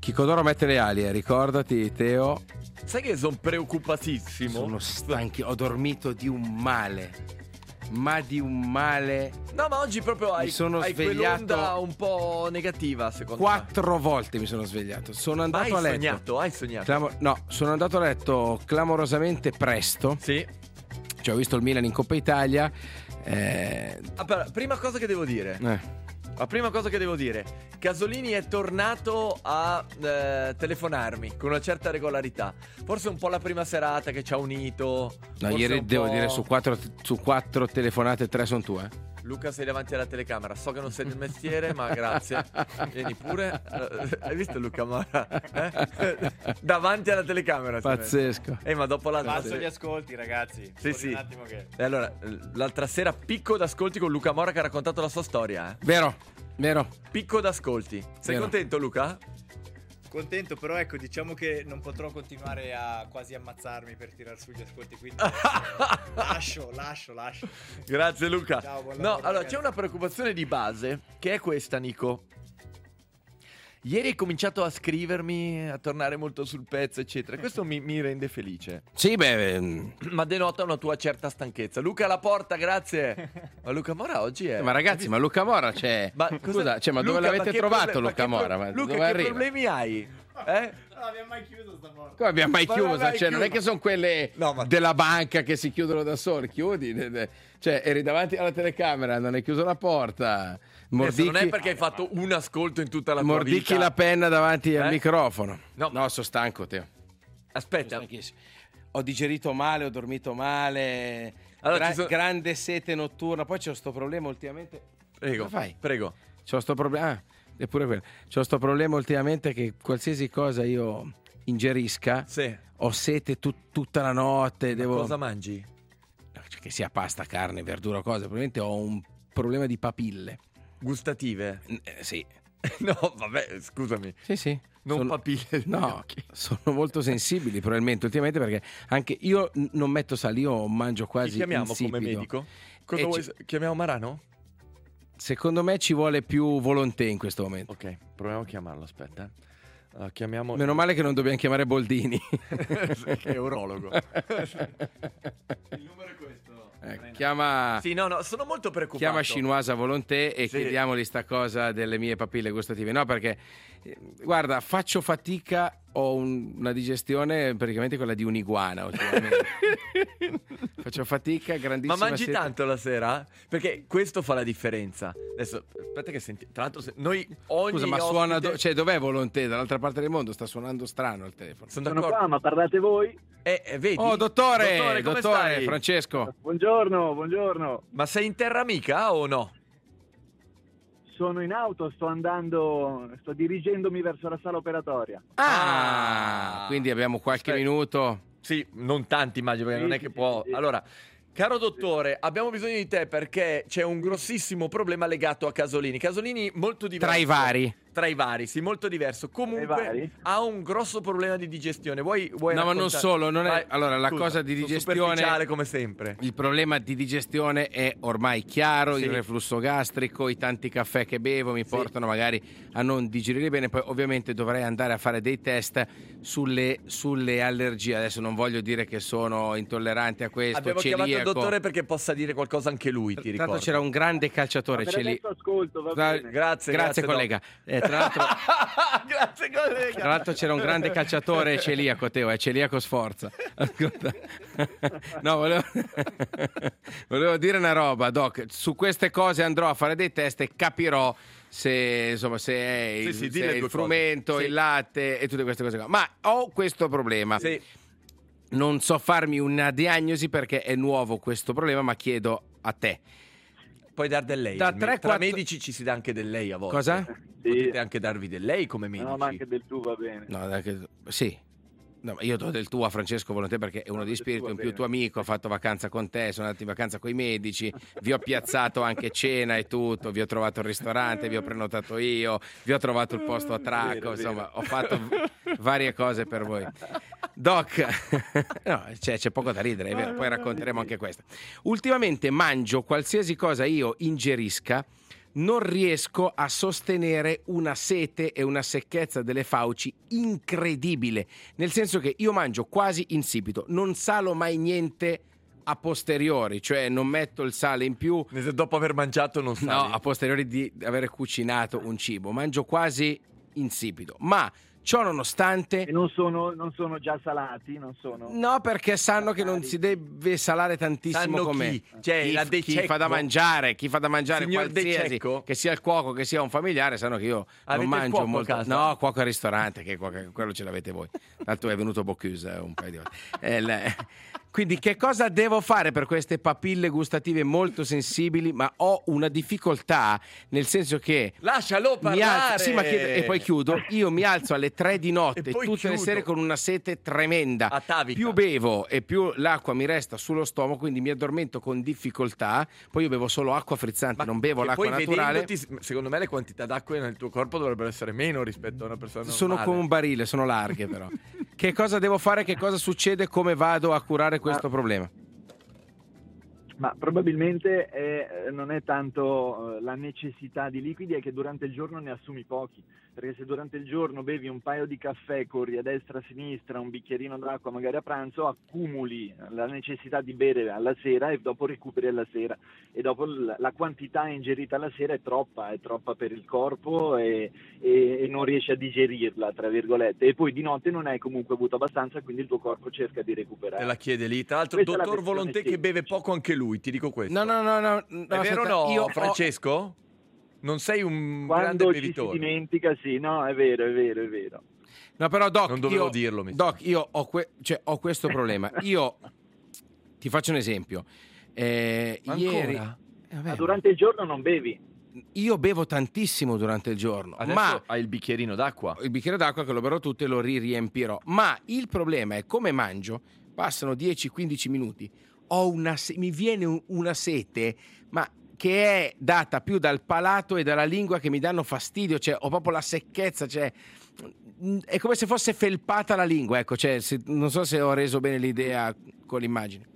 Chicodoro mette le ali, ricordati, Teo. Sai che sono preoccupatissimo? Sono stanchi, ho dormito di un male. Ma di un male. No, ma oggi proprio hai quell'onda un po' negativa, secondo me. 4 volte mi sono svegliato. Sono andato a letto. Hai sognato? No, sono andato a letto clamorosamente presto. Sì. Cioè, ho visto il Milan in Coppa Italia. Prima cosa che devo dire. La prima cosa che devo dire, Casolini è tornato a telefonarmi con una certa regolarità. Forse un po' la prima serata che ci ha unito. No, ieri devo dire su 4 telefonate 3 sono tue. Luca, sei davanti alla telecamera. So che non sei del mestiere, ma grazie. Vieni pure. Hai visto Luca Mora? Davanti alla telecamera. Pazzesco. Ma dopo Passo gli ascolti, ragazzi. Sì. Un attimo che... E allora, l'altra sera picco d'ascolti con Luca Mora che ha raccontato la sua storia. Vero. Picco d'ascolti. Sei contento, Luca? Contento, però ecco, diciamo che non potrò continuare a quasi ammazzarmi per tirar su gli ascolti, quindi lascio. Grazie, Luca. Ciao, buon lavoro, ragazzi. C'è una preoccupazione di base che è questa, Nico. Ieri hai cominciato a scrivermi, a tornare molto sul pezzo, eccetera. Questo mi rende felice. Sì, ma denota una tua certa stanchezza. Luca alla porta, grazie. Ma Luca Mora oggi è... Ma ragazzi, ma Luca Mora c'è... Ma Scusa, ma dove Luca, l'avete trovato Luca Mora? Ma Luca, dove che arriva? problemi hai? Non abbiamo mai chiuso sta porta. Come abbiamo mai chiuso? mai Cioè, non è chiuso. che sono quelle della banca che si chiudono da soli. Chiudi. Cioè, eri davanti alla telecamera, non hai chiuso la porta. Non è perché hai fatto un ascolto in tutta la tua vita. Mordicchi la penna davanti al microfono. No, sono stanco, Teo. Aspetta. Ho digerito male, ho dormito male. Allora, grande sete notturna. Poi c'ho sto problema ultimamente. Prego. Cosa fai? Prego. C'ho sto problema. Eppure quello. C'ho sto problema ultimamente che qualsiasi cosa io ingerisca, ho sete tutta la notte. Cosa mangi? Che sia pasta, carne, verdura, cose. Probabilmente ho un problema di papille. Gustative? Sì. No, vabbè, scusami. Sì. Non papille. No, sono molto sensibili probabilmente ultimamente, perché anche io non metto sale, io mangio quasi Chi chiamiamo insipido. come medico? Cosa vuoi? Chiamiamo Marano? Secondo me ci vuole più volontà in questo momento. Ok, proviamo a chiamarlo, aspetta. Chiamiamo... Meno male che non dobbiamo chiamare Boldini. Che è urologo. Il numero è questo. Chiama... Sì, no, sono molto preoccupato. Chiama Chinoise a Volonté e chiediamogli sta cosa delle mie papille gustative. No, perché guarda, faccio fatica, ho una digestione praticamente quella di un'iguana ultimamente. Faccio fatica, grandissima. Ma mangi sete. tanto la sera? Perché questo fa la differenza. Adesso, aspetta che senti. Tra l'altro, noi ogni Scusa, ma ospite... suona... cioè, dov'è Volonté? Dall'altra parte del mondo sta suonando strano il telefono. Sono qua, ma parlate voi? Vedi? Oh, dottore, come stai? Francesco. Buongiorno. Ma sei in terra amica o no? Sono in auto, sto dirigendomi verso la sala operatoria. Quindi abbiamo qualche minuto. Sì, non tanti immagino, perché non è che può... sì. Allora, caro dottore, abbiamo bisogno di te perché c'è un grossissimo problema legato a Casolini. Casolini molto diverso. Tra i vari, sì, molto diverso. Comunque ha un grosso problema di digestione. Vuoi No, ma non solo, non è... Vai. Allora, la Scusa, cosa di sono digestione... superficiale come sempre. Il problema di digestione è ormai chiaro, Sì. il reflusso gastrico, i tanti caffè che bevo mi portano magari a non digerire bene. Poi ovviamente dovrei andare a fare dei test sulle allergie. Adesso non voglio dire che sono intollerante a questo, Abbiamo celiaco. chiamato il dottore perché possa dire qualcosa anche lui, ti Tra ricordo. l'altro c'era un grande calciatore Adesso ascolto, va bene. Grazie collega. Tra l'altro Grazie collega. Tra l'altro c'era un grande calciatore celiaco, Teo, è celiaco Sforza. Ascolta. No, volevo dire una roba, Doc. Su queste cose andrò a fare dei test e capirò se è il, Sì, se è il frumento, il latte e tutte queste cose qua. Ma ho questo problema. Sì. Non so farmi una diagnosi perché è nuovo questo problema, ma chiedo a te. Puoi dar del lei. Da Tra 3-4 medici ci si dà anche del lei a volte. Cosa? Potete anche darvi del lei come medici. No, ma anche del tu va bene. No, sì. No, ma io do del tuo a Francesco Volonté perché è uno di spirito, in più tuo amico, ho fatto vacanza con te, sono andato in vacanza con i medici, vi ho piazzato anche cena e tutto, vi ho trovato il ristorante, vi ho prenotato io, vi ho trovato il posto a Tracco, insomma, ho fatto varie cose per voi. Doc, no, c'è poco da ridere, è vero, poi racconteremo anche questo. Ultimamente mangio qualsiasi cosa io ingerisca, non riesco a sostenere una sete e una secchezza delle fauci incredibile, nel senso che io mangio quasi insipido, non salo mai niente a posteriori, cioè non metto il sale in più. Dopo aver mangiato non sali? No, a posteriori di aver cucinato un cibo, mangio quasi insipido, ma ciò nonostante... E non sono già salati? Non sono... No, perché sanno che non si deve salare tantissimo. Sanno come chi? Cioè, la De chi Cecco? fa da mangiare, Signor De qualsiasi, Cecco? che sia il cuoco, che sia un familiare, sanno che io Avete non il mangio cuoco a molto. casa? No, cuoco al ristorante, che quello ce l'avete voi. Tanto è venuto Bocuse un paio di volte. Quindi che cosa devo fare per queste papille gustative molto sensibili? Ma ho una difficoltà, nel senso che Lascialo parlare! sì, ma e poi chiudo. Io mi alzo alle 3 di notte E poi tutte le chiudo. sere con una sete tremenda. Atavica. Più bevo e più l'acqua mi resta sullo stomaco, quindi mi addormento con difficoltà. Poi io bevo solo acqua frizzante, non bevo che l'acqua poi naturale. secondo me le quantità d'acqua nel tuo corpo dovrebbero essere meno rispetto a una persona normale. Sono come un barile, sono larghe però. Che cosa devo fare? Che cosa succede? Come vado a curare questo problema? Ma probabilmente non è tanto la necessità di liquidi, è che durante il giorno ne assumi pochi, perché se durante il giorno bevi un paio di caffè, corri a destra a sinistra, un bicchierino d'acqua magari a pranzo, accumuli la necessità di bere alla sera e dopo recuperi alla sera, e dopo la quantità ingerita alla sera è troppa per il corpo e non riesci a digerirla, tra virgolette, e poi di notte non hai comunque avuto abbastanza, quindi il tuo corpo cerca di recuperare. Te la chiede lì. Tra l'altro, Questa è la dottor versione Volontè, che beve poco anche lui, ti dico questo. No. È vero o no, Io Francesco? Non sei un grande Quando ci si bevitore. dimentica, sì, no, è vero. No, però Doc, Non dovevo dirlo, mi Doc, io ho questo problema. Io ti faccio un esempio. Ieri Ma durante il giorno non bevi? io bevo tantissimo durante il giorno, Adesso ma hai il bicchierino d'acqua. il bicchiere d'acqua che lo berrò tutto e lo riempirò. Ma il problema è come mangio, passano 10-15 minuti, mi viene una sete, ma che è data più dal palato e dalla lingua che mi danno fastidio, cioè ho proprio la secchezza, cioè è come se fosse felpata la lingua, ecco, cioè, non so se ho reso bene l'idea con l'immagine.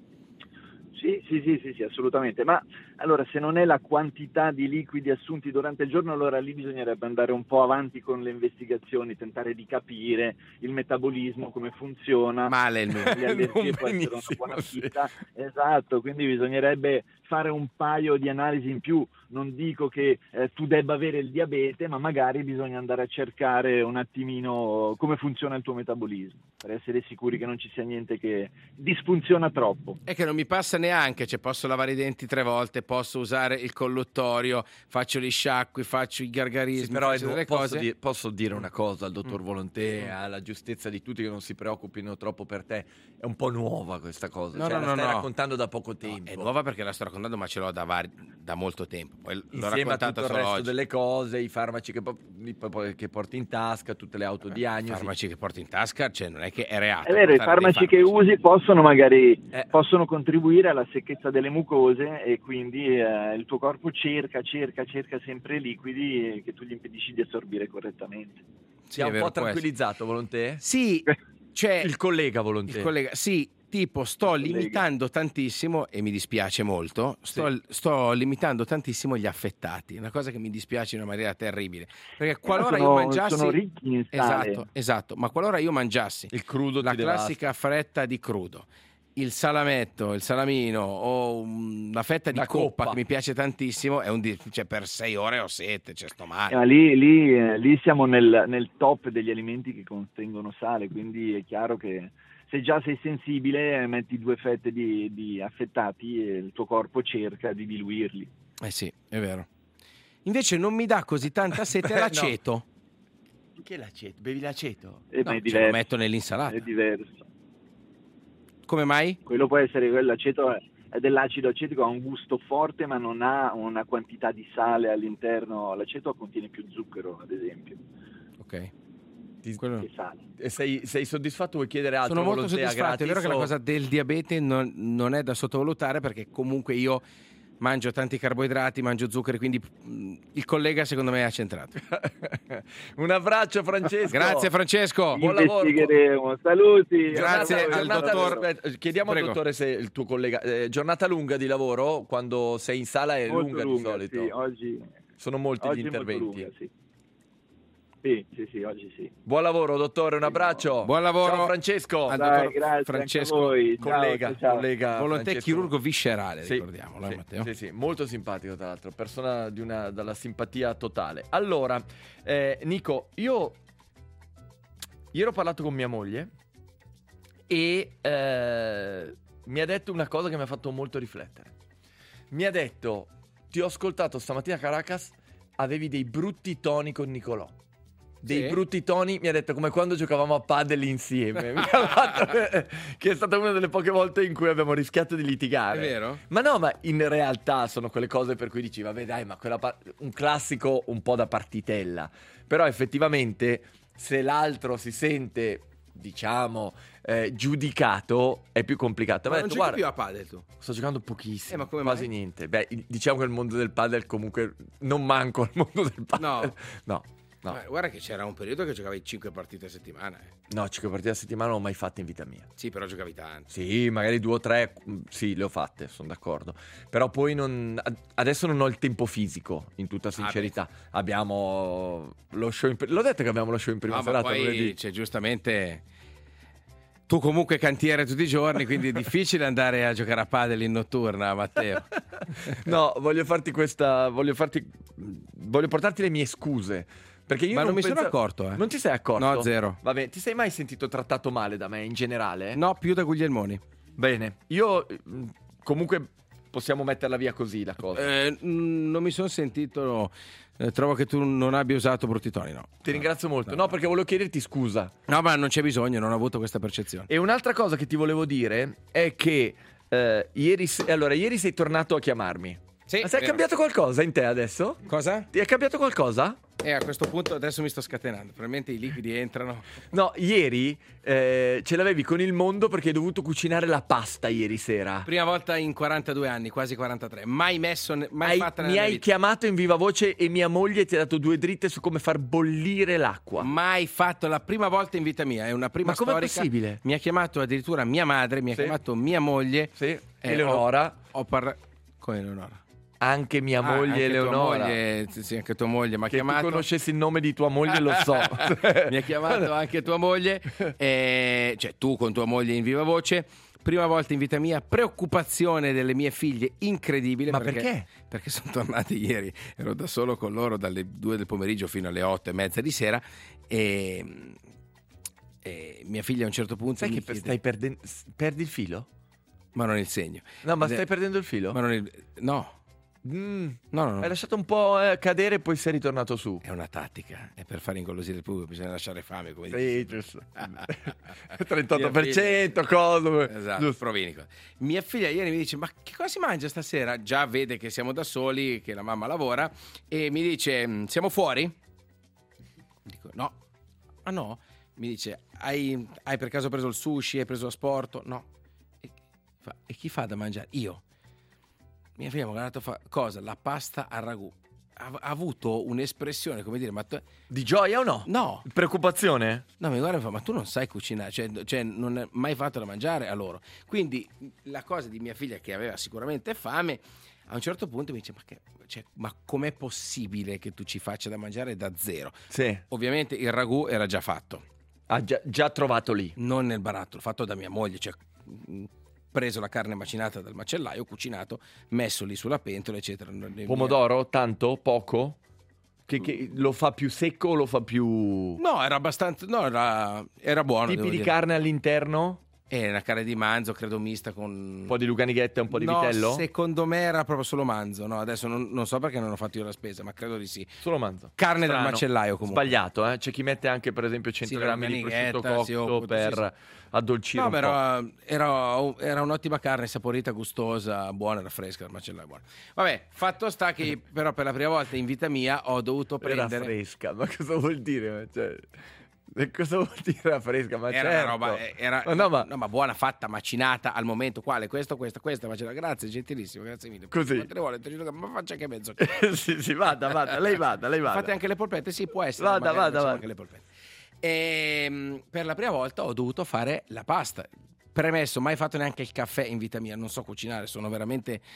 Sì, assolutamente. Ma allora, se non è la quantità di liquidi assunti durante il giorno, allora lì bisognerebbe andare un po' avanti con le investigazioni, tentare di capire il metabolismo, come funziona. Male il mio. Le allergie può essere una buona pista. Esatto, quindi bisognerebbe fare un paio di analisi in più. Non dico che tu debba avere il diabete, ma magari bisogna andare a cercare un attimino come funziona il tuo metabolismo, per essere sicuri che non ci sia niente che disfunziona troppo. È che non mi passa neanche, cioè posso lavare i denti 3 volte, posso usare il colluttorio, faccio gli sciacqui, faccio i gargarismi, Sì, però faccio delle cose. posso dire una cosa al dottor Volontè, alla giustezza di tutti, che non si preoccupino troppo per te. È un po' nuova questa cosa, la stai raccontando da poco tempo. È nuova perché la sto raccontando, ma ce l'ho da molto tempo. Poi l'ho Insieme a raccontata tutto il solo resto oggi. delle cose, i farmaci che porti in tasca, tutte le I autodiagnosi. farmaci che porti in tasca, cioè non è che è reato. È vero, i portare dei farmaci che usi possono contribuire alla secchezza delle mucose, e quindi il tuo corpo cerca sempre liquidi che tu gli impedisci di assorbire correttamente. Ti ha un po' tranquillizzato, Volontè? Sì, cioè Il collega Volontè. il collega, sì, tipo sto limitando tantissimo, e mi dispiace molto, sto limitando tantissimo gli affettati, una cosa che mi dispiace in una maniera terribile, perché qualora io mangiassi, sono ricchi in sale. esatto, ma qualora io mangiassi Il crudo la ti devasta. classica fretta di crudo, il salametto, il salamino o una fetta di Una coppa coppa che mi piace tantissimo, cioè per 6 ore ho sete, cioè sto male. Ma lì siamo nel top degli alimenti che contengono sale, quindi è chiaro che se già sei sensibile, metti 2 fette di affettati e il tuo corpo cerca di diluirli. Sì, è vero. Invece non mi dà così tanta sete l'aceto. Che l'aceto? Bevi l'aceto? Ma è Ce diverso. lo metto nell'insalata. È diverso. Come mai? Quello può essere, l'aceto è dell'acido acetico, ha un gusto forte ma non ha una quantità di sale all'interno. L'aceto contiene più zucchero, ad esempio. Ok. Che sale. E sei soddisfatto? Vuoi chiedere altro? Sono molto Volontè, soddisfatto. È vero che la cosa del diabete non è da sottovalutare, perché comunque io mangio tanti carboidrati, mangio zuccheri, quindi il collega secondo me è centrato. Un abbraccio, Francesco. Grazie Francesco. Buon lavoro. Investigheremo. Saluti. Grazie al dottor. Aspetta, chiediamo Prego. al dottore se il tuo collega. Giornata lunga di lavoro, quando sei in sala è Molto lunga di lunga, solito. sì, oggi Sono molti Oggi gli è molto interventi. lunga, sì. Sì, oggi sì. Buon lavoro, dottore, un abbraccio. Buon lavoro. Ciao Francesco. Al Dai, dottor grazie Francesco, anche a voi. Ciao, collega volontè Francesco. chirurgo viscerale, Sì, ricordiamolo, sì, Matteo. sì, molto simpatico tra l'altro, persona dalla simpatia totale. Allora, Nico, io ieri ho parlato con mia moglie e mi ha detto una cosa che mi ha fatto molto riflettere. Mi ha detto: ti ho ascoltato stamattina a Caracas, avevi dei brutti toni con Nicolò. Dei brutti toni, mi ha detto, come quando giocavamo a padel insieme. Mi ha fatto, che è stata una delle poche volte in cui abbiamo rischiato di litigare. È vero? Ma no, ma in realtà sono quelle cose per cui dici, vabbè dai, ma un classico un po' da partitella. Però effettivamente se l'altro si sente, diciamo, giudicato, è più complicato. Ma Mi ha non detto, giochi guarda, più a padel tu? sto giocando pochissimo, ma come quasi mai? niente. Beh, diciamo che il mondo del padel comunque non manco al mondo del padel. No. Ma guarda che c'era un periodo che giocavi 5 partite a settimana. No, 5 partite a settimana non l'ho mai fatte in vita mia. Sì, però giocavi tanto. Sì, magari 2 o 3, sì, le ho fatte, sono d'accordo. Però poi adesso non ho il tempo fisico, in tutta sincerità. Abbiamo lo show l'ho detto che abbiamo lo show in prima serata. Ma poi, lunedì. Giustamente, tu comunque cantiere tutti i giorni, quindi è difficile andare a giocare a padel in notturna, Matteo. No, voglio portarti le mie scuse. Perché io Ma non mi sono pensavo- accorto, Non ti sei accorto? No, zero. Vabbè, ti sei mai sentito trattato male da me in generale? No, più da Guglielmoni. Bene, io comunque possiamo metterla via così la cosa. Non mi sono sentito. Trovo che tu non abbia usato brutti toni, no. Ti ringrazio molto. No, perché volevo chiederti scusa. No, ma non c'è bisogno, non ho avuto questa percezione. E un'altra cosa che ti volevo dire è che ieri sei tornato a chiamarmi. Sì, Ma sei vero. cambiato qualcosa in te adesso? Cosa? Ti è cambiato qualcosa? A questo punto adesso mi sto scatenando. Probabilmente i liquidi entrano. No, ieri ce l'avevi con il mondo perché hai dovuto cucinare la pasta ieri sera. Prima volta in 42 anni, quasi 43. Mai messo, mai fatta nella Mi mia hai vita. chiamato in viva voce e mia moglie ti ha dato 2 dritte su come far bollire l'acqua. Mai fatto, la prima volta in vita mia. È una prima Ma com'è storica. possibile? Mi ha chiamato addirittura mia madre, mi ha Sì. chiamato mia moglie. Sì, Eleonora. Ho parlato. Come Eleonora? Anche mia moglie anche Eleonora. Tua moglie, sì, anche tua moglie mi ha Che chiamato. tu conoscessi il nome di tua moglie lo so. Mi ha chiamato anche tua moglie, cioè tu con tua moglie in viva voce. Prima volta in vita mia, preoccupazione delle mie figlie incredibile. Ma perché? Perché sono tornati ieri, ero da solo con loro dalle 2 del pomeriggio fino alle 8:30 di sera e mia figlia a un certo punto Sai mi che chiede, stai perdendo... Perdi il filo? ma non il segno. No, ma stai perdendo il filo? Ma non il, no. No. Hai lasciato un po' cadere e poi sei ritornato su. È una tattica, è per far ingolosire il pubblico, bisogna lasciare fame, come Sì, dici. giusto. 38%, cosa? Esatto, Giusto. provenico. Mia figlia ieri mi dice: ma che cosa si mangia stasera? Già vede che siamo da soli, che la mamma lavora, e mi dice: siamo fuori? Dico: no. Ah no? Mi dice: hai per caso preso il sushi? Hai preso lo sporto? No. E chi fa da mangiare? Io. Mia figlia mi ha guardato, cosa? La pasta al ragù. Ha avuto un'espressione, come dire, ma Di gioia o no? no. Preoccupazione? No, mi guarda e fa: ma tu non sai cucinare, cioè non hai mai fatto da mangiare a loro. Quindi la cosa di mia figlia, che aveva sicuramente fame, a un certo punto mi dice: ma com'è possibile che tu ci faccia da mangiare da zero? Sì. Ovviamente il ragù era già fatto, Ha già trovato lì. non nel barattolo, fatto da mia moglie, cioè preso la carne macinata dal macellaio, cucinato, messo lì sulla pentola, eccetera. Pomodoro? Tanto? Poco? Che lo fa più secco o lo fa più... No, era abbastanza, no, era buono. Tipi devo di dire. carne all'interno? Una carne di manzo, credo mista con Un po' di luganighetta e un po' di no, vitello? secondo me era proprio solo manzo. No, adesso non so perché non ho fatto io la spesa, ma credo di sì. Solo manzo. Carne dal Strano. macellaio comunque. Sbagliato, eh? C'è chi mette anche per esempio 100 Sì, la grammi di prosciutto luganighetta, sì, cotto per addolcire No, un ma po'. era un'ottima carne, saporita, gustosa, buona, era fresca, il macellaio è buono. Vabbè, fatto sta che però per la prima volta in vita mia ho dovuto Era prendere... fresca, ma cosa vuol dire? Cioè, cosa vuol dire era fresca? Ma Era certo. una roba, ma buona, fatta, macinata al momento. Quale? Questa, macinata. Grazie, gentilissimo, grazie mille. Così. Quante ne vuole? Ma faccia anche mezzo. sì, vada, lei vada. Fate anche le polpette? Sì, può essere. Vada, magari facciamo vada. anche le polpette. Per la prima volta ho dovuto fare la pasta. Premesso, mai fatto neanche il caffè in vita mia. Non so cucinare, sono veramente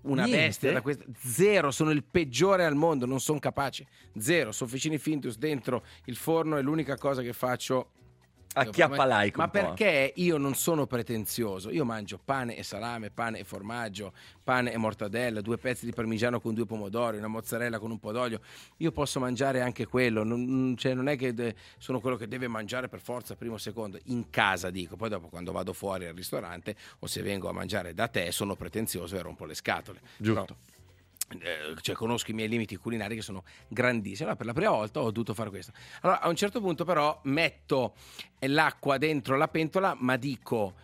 una bestia da questo. Zero, sono il peggiore al mondo, non sono capace. Zero, sofficini Findus dentro il forno è l'unica cosa che faccio. Acchiappa like ma perché io non sono pretenzioso, io mangio pane e salame, pane e formaggio, pane e mortadella, 2 pezzi di parmigiano con 2 pomodori, una mozzarella con un po' d'olio, io posso mangiare anche quello, non è che sono quello che deve mangiare per forza primo o secondo, in casa dico, poi dopo quando vado fuori al ristorante o se vengo a mangiare da te sono pretenzioso e rompo le scatole. Giusto. Però, conosco i miei limiti culinari che sono grandissimi. Allora, per la prima volta ho dovuto fare questo. Allora, a un certo punto, però, metto l'acqua dentro la pentola, ma dico.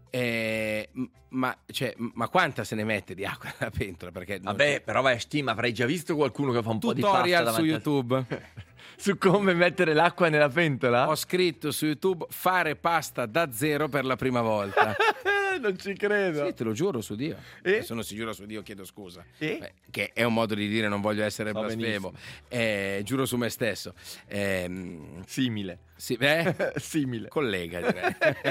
Ma quanta se ne mette di acqua nella pentola? Perché però vai a stima, avrai già visto qualcuno che fa un po' di pasta tutorial davanti su YouTube. Su come mettere l'acqua nella pentola? Ho scritto su YouTube fare pasta da zero per la prima volta. Non ci credo. Sì, te lo giuro su Dio. Se non si giura su Dio chiedo scusa. Che è un modo di dire, non voglio essere blasfemo. Giuro su me stesso. Simile. Simile. Collega, direi.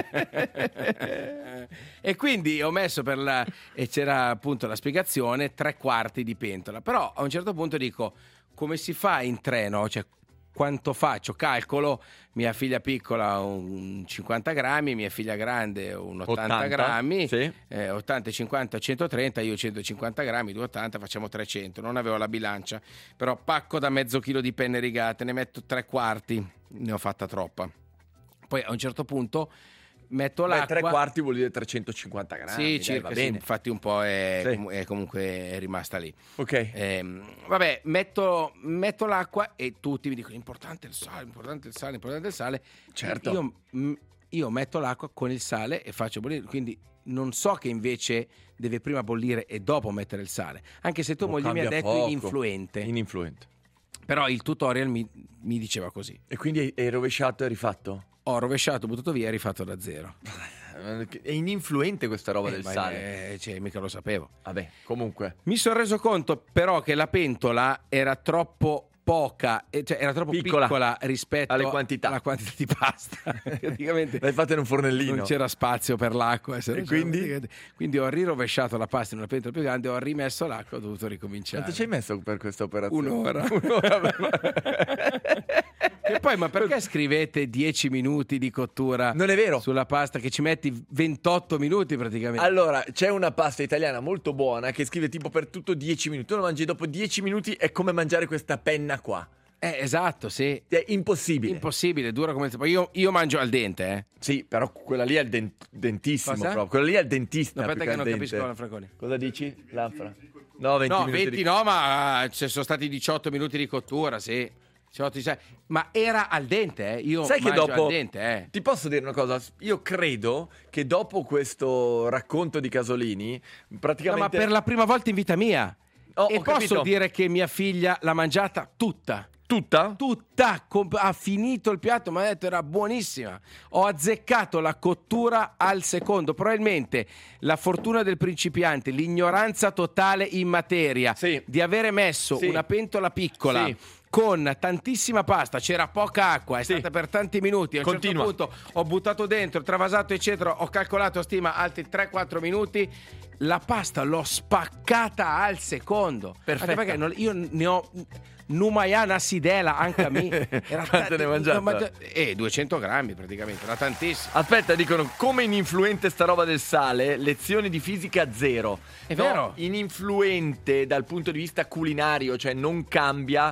E quindi ho messo e c'era appunto la spiegazione 3/4 di pentola. Però a un certo punto dico, come si fa in treno? Cioè, quanto faccio? Calcolo, mia figlia piccola un 50 grammi, mia figlia grande un 80 grammi, sì. 80, 50, 130, io 150 grammi, 280, facciamo 300. Non avevo la bilancia, però pacco da mezzo chilo di penne rigate, ne metto 3/4, ne ho fatta troppa. Poi a un certo punto metto l'acqua. 3/4 vuol dire 350 grammi. Sì, circa, va bene. sì, infatti un po' è comunque rimasta lì. Ok. Vabbè, metto l'acqua e tutti mi dicono importante il sale. Certo. Io metto l'acqua con il sale e faccio bollire, quindi non so che invece deve prima bollire e dopo mettere il sale. Anche se tua moglie mi ha detto ininfluente. Però il tutorial mi diceva così. E quindi hai rovesciato e rifatto? Ho rovesciato, buttato via e rifatto da zero. È ininfluente questa roba del sale. Mica lo sapevo. Vabbè, comunque. Mi sono reso conto però che la pentola era troppo poca, cioè era troppo piccola rispetto alla quantità di pasta. Praticamente l'hai fatta in un fornellino. Non c'era spazio per l'acqua. E quindi ho rirovesciato la pasta in una pentola più grande, ho rimesso l'acqua, ho dovuto ricominciare. Quanto ci hai messo per questa operazione? Un'ora. E poi, ma perché scrivete 10 minuti di cottura? Non è vero. Sulla pasta che ci metti 28 minuti praticamente. Allora, c'è una pasta italiana molto buona che scrive tipo per tutto 10 minuti. Tu la mangi dopo 10 minuti, è come mangiare questa penna qua. Esatto, sì. È impossibile, dura come il... Io mangio al dente, Sì, però quella lì è il dentissimo proprio. Quella lì è il dentista. No, aspetta che non capisco, Franconi. Cosa dici? Lanfra. No, 20 no, ma ci sono stati 18 minuti di cottura, sì. Ma era al dente, Io sai che dopo al dente, Ti posso dire una cosa? Io credo che dopo questo racconto di Casolini, praticamente. No, ma per la prima volta in vita mia. E posso dire che mia figlia l'ha mangiata tutta. Tutta? Ha finito il piatto, mi ha detto era buonissima. Ho azzeccato la cottura al secondo. Probabilmente la fortuna del principiante, l'ignoranza totale in materia di avere messo una pentola piccola con tantissima pasta, c'era poca acqua, è stata per tanti minuti. A un certo punto ho buttato dentro, travasato eccetera, ho calcolato a stima altri 3-4 minuti. La pasta l'ho spaccata al secondo. Perfetto. Anche perché io ne ho Numayana Sidela anche a me. Quante ne hai mangiato? 200 grammi praticamente, era tantissimo. Aspetta, dicono come ininfluente sta roba del sale, lezioni di fisica 0. È vero? Ininfluente dal punto di vista culinario, cioè non cambia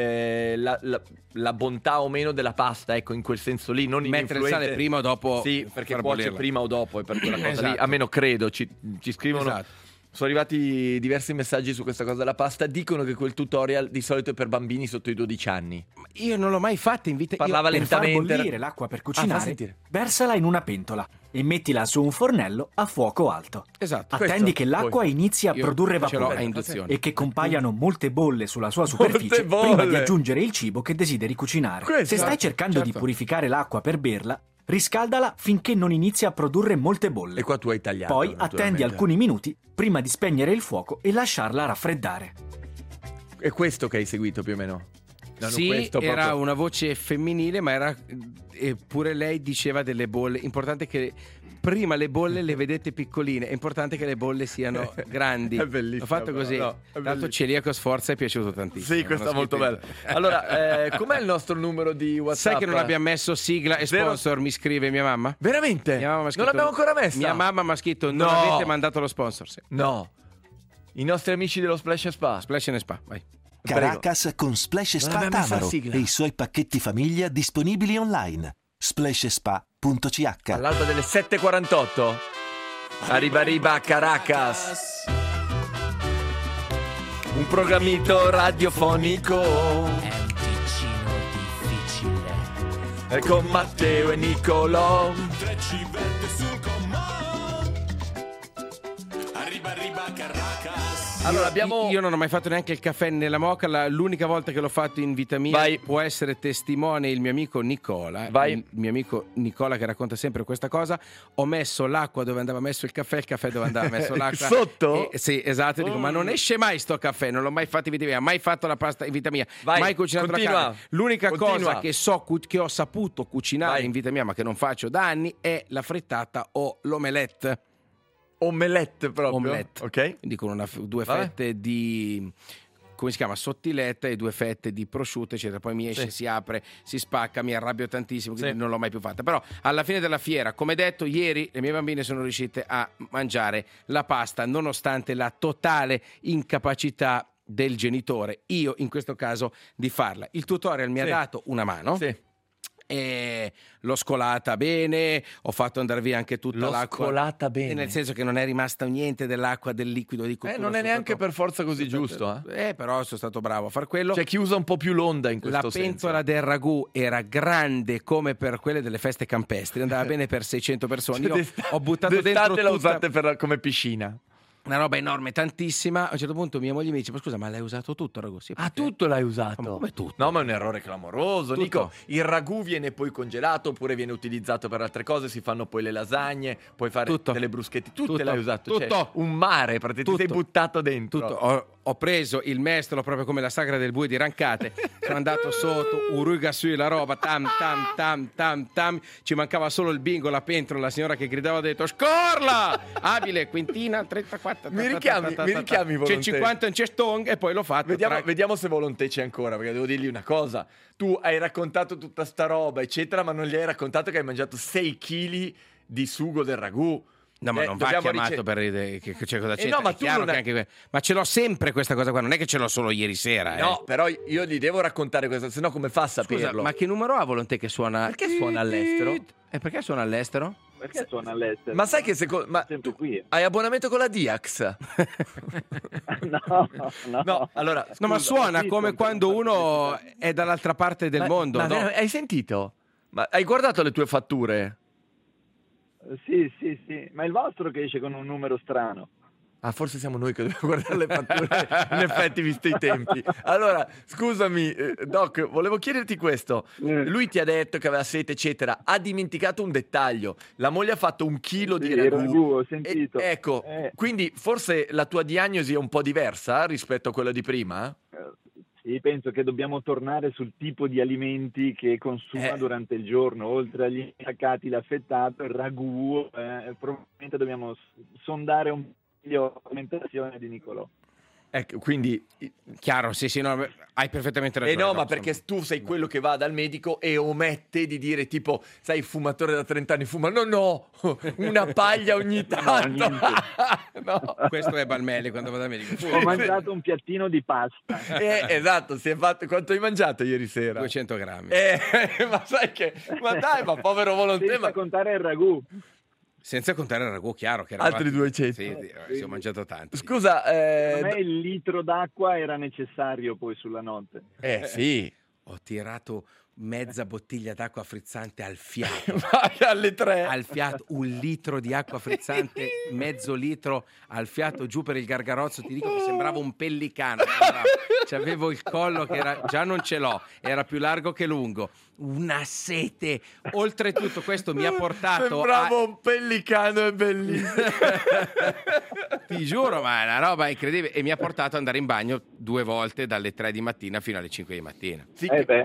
la bontà o meno della pasta, ecco, in quel senso lì. Non mettere il sale prima o dopo. Sì, perché cuoce prima o dopo, è per quella cosa esatto. lì. A meno credo, ci scrivono. Esatto. Sono arrivati diversi messaggi su questa cosa della pasta. Dicono che quel tutorial di solito è per bambini sotto i 12 anni. Io non l'ho mai fatto in vita. Parlava lentamente. Per far bollire l'acqua per cucinare, versala in una pentola e mettila su un fornello a fuoco alto. Esatto. Attendi che l'acqua inizi a produrre vapore e che compaiano molte bolle sulla sua superficie prima di aggiungere il cibo che desideri cucinare. Se stai cercando di purificare l'acqua per berla, riscaldala finché non inizi a produrre molte bolle. E qua tu hai tagliato. Poi attendi alcuni minuti prima di spegnere il fuoco e lasciarla raffreddare. È questo che hai seguito più o meno? Sì, era una voce femminile, ma era eppure lei diceva delle bolle. Importante che prima le bolle le vedete piccoline, è importante che le bolle siano grandi. È bellissimo. L'ho fatto così. Tanto Celiaco Sforza è piaciuto tantissimo. Sì, questo è molto bello. Allora, com'è il nostro numero di WhatsApp? Sai che non abbiamo messo sigla e sponsor, mi scrive mia mamma. Veramente? Mia mamma m'ha scritto, non l'abbiamo ancora messa? Mia mamma mi ha scritto, non avete mandato lo sponsor. Sì. No. I nostri amici dello Splash & Spa. Splash & Spa, vai. Caracas con Splash & Spa Tavaro e i suoi pacchetti famiglia disponibili online. splashspa.ch. All'alba delle 7:48. Arriba Caracas. Un programmito radiofonico. È un ticino difficile. Con Matteo e Nicolò. 3 civette sul comando. Arriba Caracas. Allora Io non ho mai fatto neanche il caffè nella moka. L'unica volta che l'ho fatto in vita mia può essere testimone il mio amico Nicola. Il mio amico Nicola che racconta sempre questa cosa. Ho messo l'acqua dove andava messo il caffè dove andava messo l'acqua. Sotto? Sì, esatto. Dico, ma non esce mai sto caffè, non l'ho mai fatto in vita mia, mai fatto la pasta in vita mia, mai cucinato la carne. L'unica cosa che che ho saputo cucinare in vita mia, ma che non faccio da anni, è la frittata o l'omelette. Omelette proprio? Omelette. Ok. Quindi con due fette di, come si chiama, sottiletta e 2 fette di prosciutto, eccetera. Poi mi esce, si apre, si spacca, mi arrabbio tantissimo, quindi non l'ho mai più fatta. Però alla fine della fiera, come detto ieri, le mie bambine sono riuscite a mangiare la pasta nonostante la totale incapacità del genitore, io in questo caso, di farla. Il tutorial mi ha dato una mano. Sì. E l'ho scolata bene, ho fatto andare via anche tutta l'acqua. L'ho scolata bene. Nel senso che non è rimasta niente dell'acqua, del liquido di cottura. Non è neanche per forza così giusto. Però sono stato bravo a far quello. C'è chi usa un po' più l'onda in questo senso. La pentola del ragù era grande come per quelle delle feste campestri, andava bene per 600 persone. Io ho buttato dentro la usate come piscina. Una roba enorme, tantissima. A un certo punto mia moglie mi dice: ma scusa, ma l'hai usato tutto il ragù? Sì, tutto l'hai usato? Ma come tutto? No, ma è un errore clamoroso, Tutto. Nico. Il ragù viene poi congelato oppure viene utilizzato per altre cose. Si fanno poi le lasagne, puoi fare delle bruschetti. Tutte l'hai usato. Tutto. Cioè, un mare, praticamente ti sei buttato dentro. Tutto. Ho preso il mestolo proprio come la sagra del bue di Rancate. Sono andato sotto, uruga su la roba, tam tam tam tam tam. Ci mancava solo il bingo, la pentola, la signora che gridava dentro: scorla! Abile, quintina, 34. Mi richiami Volonté. C'è 50 in cestong e poi l'ho fatto. Vediamo se Volonté c'è ancora, perché devo dirgli una cosa. Tu hai raccontato tutta sta roba, eccetera, ma non gli hai raccontato che hai mangiato 6 kg di sugo del ragù. No, ma non va chiamato per che c'è cosa c'è. No, ma è chiaro che anche ma ce l'ho sempre questa cosa qua, non è che ce l'ho solo ieri sera. No, però io gli devo raccontare questo, sennò come fa a saperlo? Scusa, ma che numero ha Volonté che suona? Perché suona all'estero? E perché suona all'estero? Perché suona all'estero? Ma sai che sempre qui. Hai abbonamento con la Diax? No, allora, no, ma suona come quando uno è dall'altra parte del mondo. Ma hai sentito? Ma hai guardato le tue fatture? Sì, ma è il vostro che esce con un numero strano. Ah, forse siamo noi che dobbiamo guardare le fatture, in effetti, visto i tempi. Allora, scusami, Doc, volevo chiederti questo. Lui ti ha detto che aveva sete, eccetera. Ha dimenticato un dettaglio. La moglie ha fatto 1 chilo di ragù. Ho sentito. Ecco, quindi forse la tua diagnosi è un po' diversa rispetto a quella di prima? Sì, penso che dobbiamo tornare sul tipo di alimenti che consuma durante il giorno. Oltre agli insaccati, l'affettato, il ragù, probabilmente dobbiamo sondare un po' l'alimentazione di Nicolò. Ecco, quindi chiaro, sì, no, hai perfettamente ragione. No, ma perché tu sei quello che va dal medico e omette di dire, tipo, sai, il fumatore da 30 anni fuma. No, una paglia ogni tanto. No, questo è Balmelli quando va dal medico. Ho mangiato un piattino di pasta. Esatto, si è fatto. Quanto hai mangiato ieri sera? 200 grammi. Ma sai che, ma dai, ma povero Volonté. Senza contare il ragù. Senza contare il ragù, chiaro che era altri 200. Sì, ho mangiato tanto. Scusa, per me il litro d'acqua era necessario poi sulla notte. Sì. Ho tirato mezza bottiglia d'acqua frizzante al fiato. Alle 3. Al fiato, 1 litro di acqua frizzante, mezzo litro al fiato giù per il Gargarozzo. Ti dico che sembrava un pellicano. C'avevo il collo che era, già non ce l'ho, era più largo che lungo. Una sete. Oltretutto questo mi ha portato un pellicano, è bellissimo. Ti giuro, ma è una roba incredibile. E mi ha portato ad andare in bagno 2 volte dalle 3 di mattina fino alle 5 di mattina. Sì,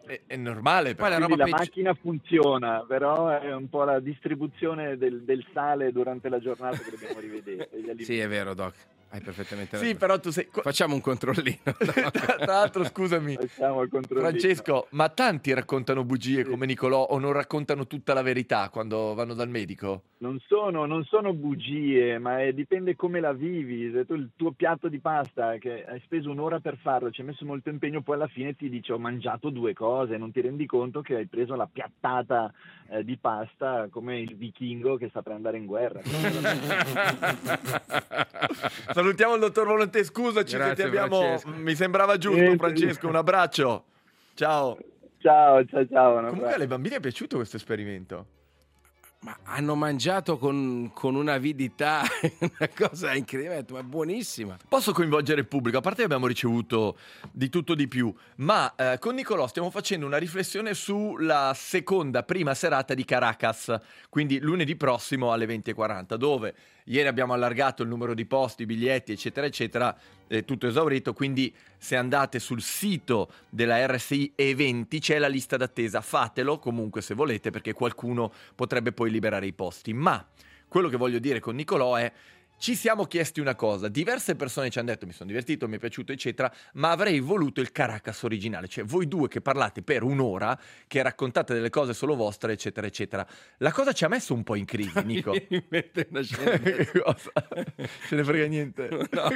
È normale. Poi la macchina funziona, però è un po' la distribuzione del sale durante la giornata che dobbiamo rivedere. Sì, è vero, Doc. Hai perfettamente ragione. Sì, però tu sei... Facciamo un controllino. Tra l'altro, scusami, Francesco, ma tanti raccontano bugie come Nicolò o non raccontano tutta la verità quando vanno dal medico? Non sono bugie, ma dipende come la vivi. Se tu il tuo piatto di pasta che hai speso un'ora per farlo, ci hai messo molto impegno, poi alla fine ti dice ho mangiato 2 cose, non ti rendi conto che hai preso la piattata di pasta come il vichingo che sta per andare in guerra. Salutiamo il dottor Volonté, scusaci. Grazie, che ti abbiamo. Francesco. Mi sembrava giusto, Francesco. Un abbraccio. Ciao. Ciao. Comunque alle bambine è piaciuto questo esperimento? Ma hanno mangiato con un'avidità, una cosa incredibile, ma buonissima. Posso coinvolgere il pubblico? A parte che abbiamo ricevuto di tutto di più, ma con Nicolò stiamo facendo una riflessione sulla prima serata di Caracas, quindi lunedì prossimo alle 20:40, dove ieri abbiamo allargato il numero di posti, biglietti, eccetera, eccetera, è tutto esaurito, quindi se andate sul sito della RSI Eventi c'è la lista d'attesa, fatelo comunque se volete, perché qualcuno potrebbe poi liberare i posti. Ma quello che voglio dire con Nicolò è: ci siamo chiesti una cosa, diverse persone ci hanno detto mi sono divertito, mi è piaciuto eccetera, ma avrei voluto il Caracas originale, cioè voi due che parlate per un'ora, che raccontate delle cose solo vostre eccetera eccetera. La cosa ci ha messo un po' in crisi, Nico. Mi mette una scena. Cosa? Ce ne frega niente.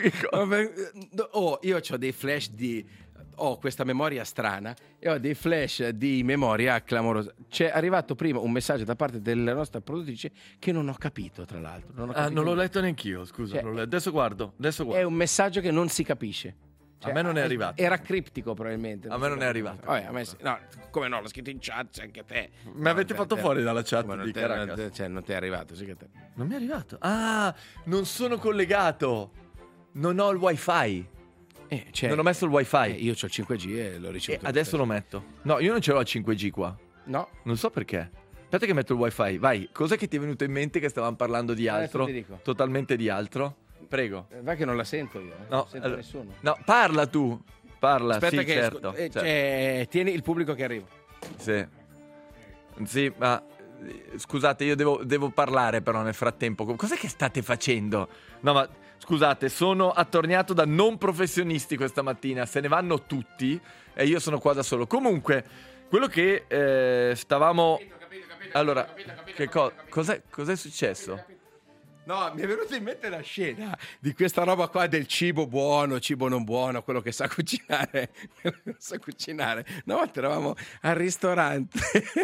Io ho dei flash ho questa memoria strana e ho dei flash di memoria clamorosa. C'è arrivato prima un messaggio da parte della nostra produttrice che non ho capito, tra l'altro. Non l'ho letto neanch'io, scusa. Adesso guardo. È un messaggio che non si capisce. A me non è arrivato. Era criptico probabilmente. A me non è arrivato. Vabbè, no, come no, l'ho scritto in chat, c'è anche te. Mi avete fatto fuori dalla chat di Caracas. Non ti è arrivato, sì che te. Non mi è arrivato. Ah, non sono collegato. Non ho il wifi. Non ho messo il wifi. Io ho il 5G e l'ho ricevuto. Adesso lo metto. No, io non ce l'ho il 5G qua. No. Non so perché. Aspetta che metto il wifi. Vai, cos'è che ti è venuto in mente che stavamo parlando di altro? Ti dico. Totalmente di altro. Prego. Va che non la sento io. No, non sento nessuno. No, parla tu. Parla, aspetta sì, che certo. Tieni il pubblico che arriva. Sì, ma scusate, io devo parlare però nel frattempo. Cos'è che state facendo? No, ma scusate, sono attorniato da non professionisti questa mattina. Se ne vanno tutti e io sono qua da solo. Comunque, quello che stavamo... Capito. Allora, cos'è successo? No, mi è venuta in mente la scena di questa roba qua del cibo buono, cibo non buono, quello che sa cucinare. Una volta eravamo al ristorante.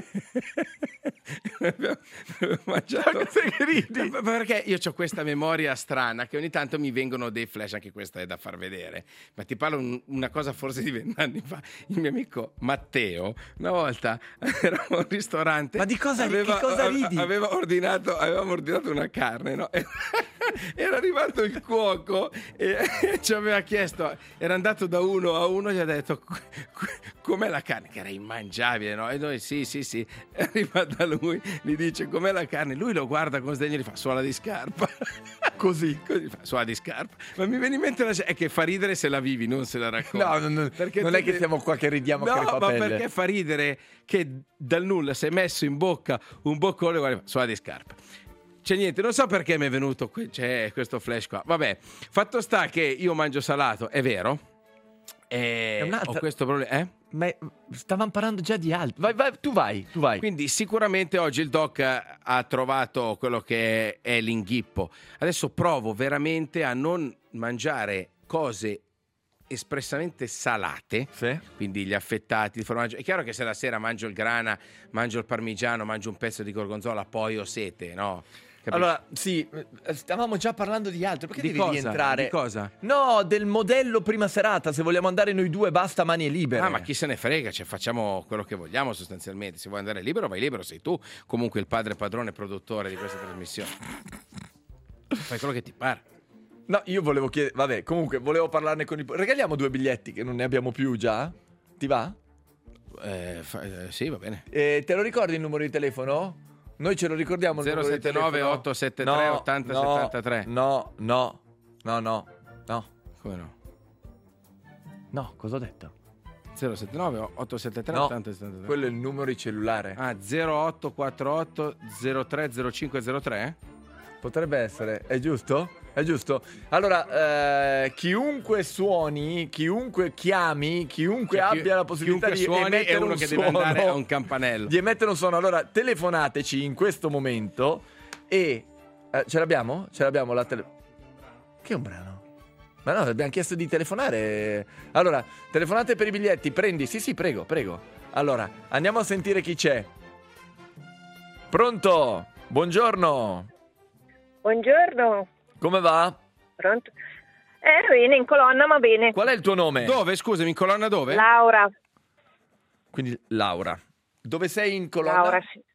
Abbiamo mangiato. Perché io ho questa memoria strana che ogni tanto mi vengono dei flash, anche questa è da far vedere. Ma ti parlo una cosa forse di 20 anni fa. Il mio amico Matteo, una volta eravamo al ristorante. Ma di cosa ridi? Avevamo ordinato una carne, no? Era arrivato il cuoco e ci aveva chiesto, era andato da uno a uno e gli ha detto com'è la carne, che era immangiabile, no? E noi sì, è arrivato da lui, gli dice com'è la carne, lui lo guarda con sdegno e gli fa suola di scarpa. così fa suola di scarpa. Ma mi viene in mente è che fa ridere se la vivi, non se la racconti. No, non è che siamo qua che ridiamo a crepapelle. Ma perché fa ridere che dal nulla si è messo in bocca un boccone e guarda, suola di scarpa. C'è niente, non so perché mi è venuto c'è questo flash qua. Vabbè, fatto sta che io mangio salato, è vero. Ho questo problema. Ma stavamo parlando già di altro. Vai, tu vai. Quindi sicuramente oggi il doc ha trovato quello che è l'inghippo. Adesso provo veramente a non mangiare cose espressamente salate, sì. Quindi gli affettati di formaggio. È chiaro che se la sera mangio il grana, mangio il parmigiano, mangio un pezzo di gorgonzola, poi ho sete, no? Capisci? Allora, sì, stavamo già parlando di altro. Perché devi rientrare? Di cosa? No, del modello prima serata. Se vogliamo andare noi due, basta mani libere. Ma chi se ne frega? Cioè, facciamo quello che vogliamo sostanzialmente. Se vuoi andare libero, vai libero. Sei tu comunque il padre padrone produttore di questa trasmissione. Fai quello che ti pare. No, io volevo chiedere. Vabbè, comunque, volevo parlarne con i... Regaliamo 2 biglietti che non ne abbiamo più già. Ti va? Sì, va bene. Te lo ricordi il numero di telefono? Noi ce lo ricordiamo. 079 873 8073. No. Come no? No, cosa ho detto? 079 873 no, 80 73. Quello è il numero di cellulare. 0848 030503? Potrebbe essere, è giusto? È giusto. Allora, chiunque suoni, chiunque chiami, chiunque abbia la possibilità di emettere è uno un che suono, deve andare a un campanello. Di emettere un suono. Allora, telefonateci in questo momento e ce l'abbiamo? Ce l'abbiamo la Che è un brano? Ma no, abbiamo chiesto di telefonare. Allora, telefonate per i biglietti, prendi. Sì, prego. Allora, andiamo a sentire chi c'è. Pronto? Buongiorno. Buongiorno. Come va? Pronto? Bene, in colonna, ma bene. Qual è il tuo nome? Dove? Scusami, in colonna dove? Laura. Quindi Laura. Dove sei in colonna? Laura, sì.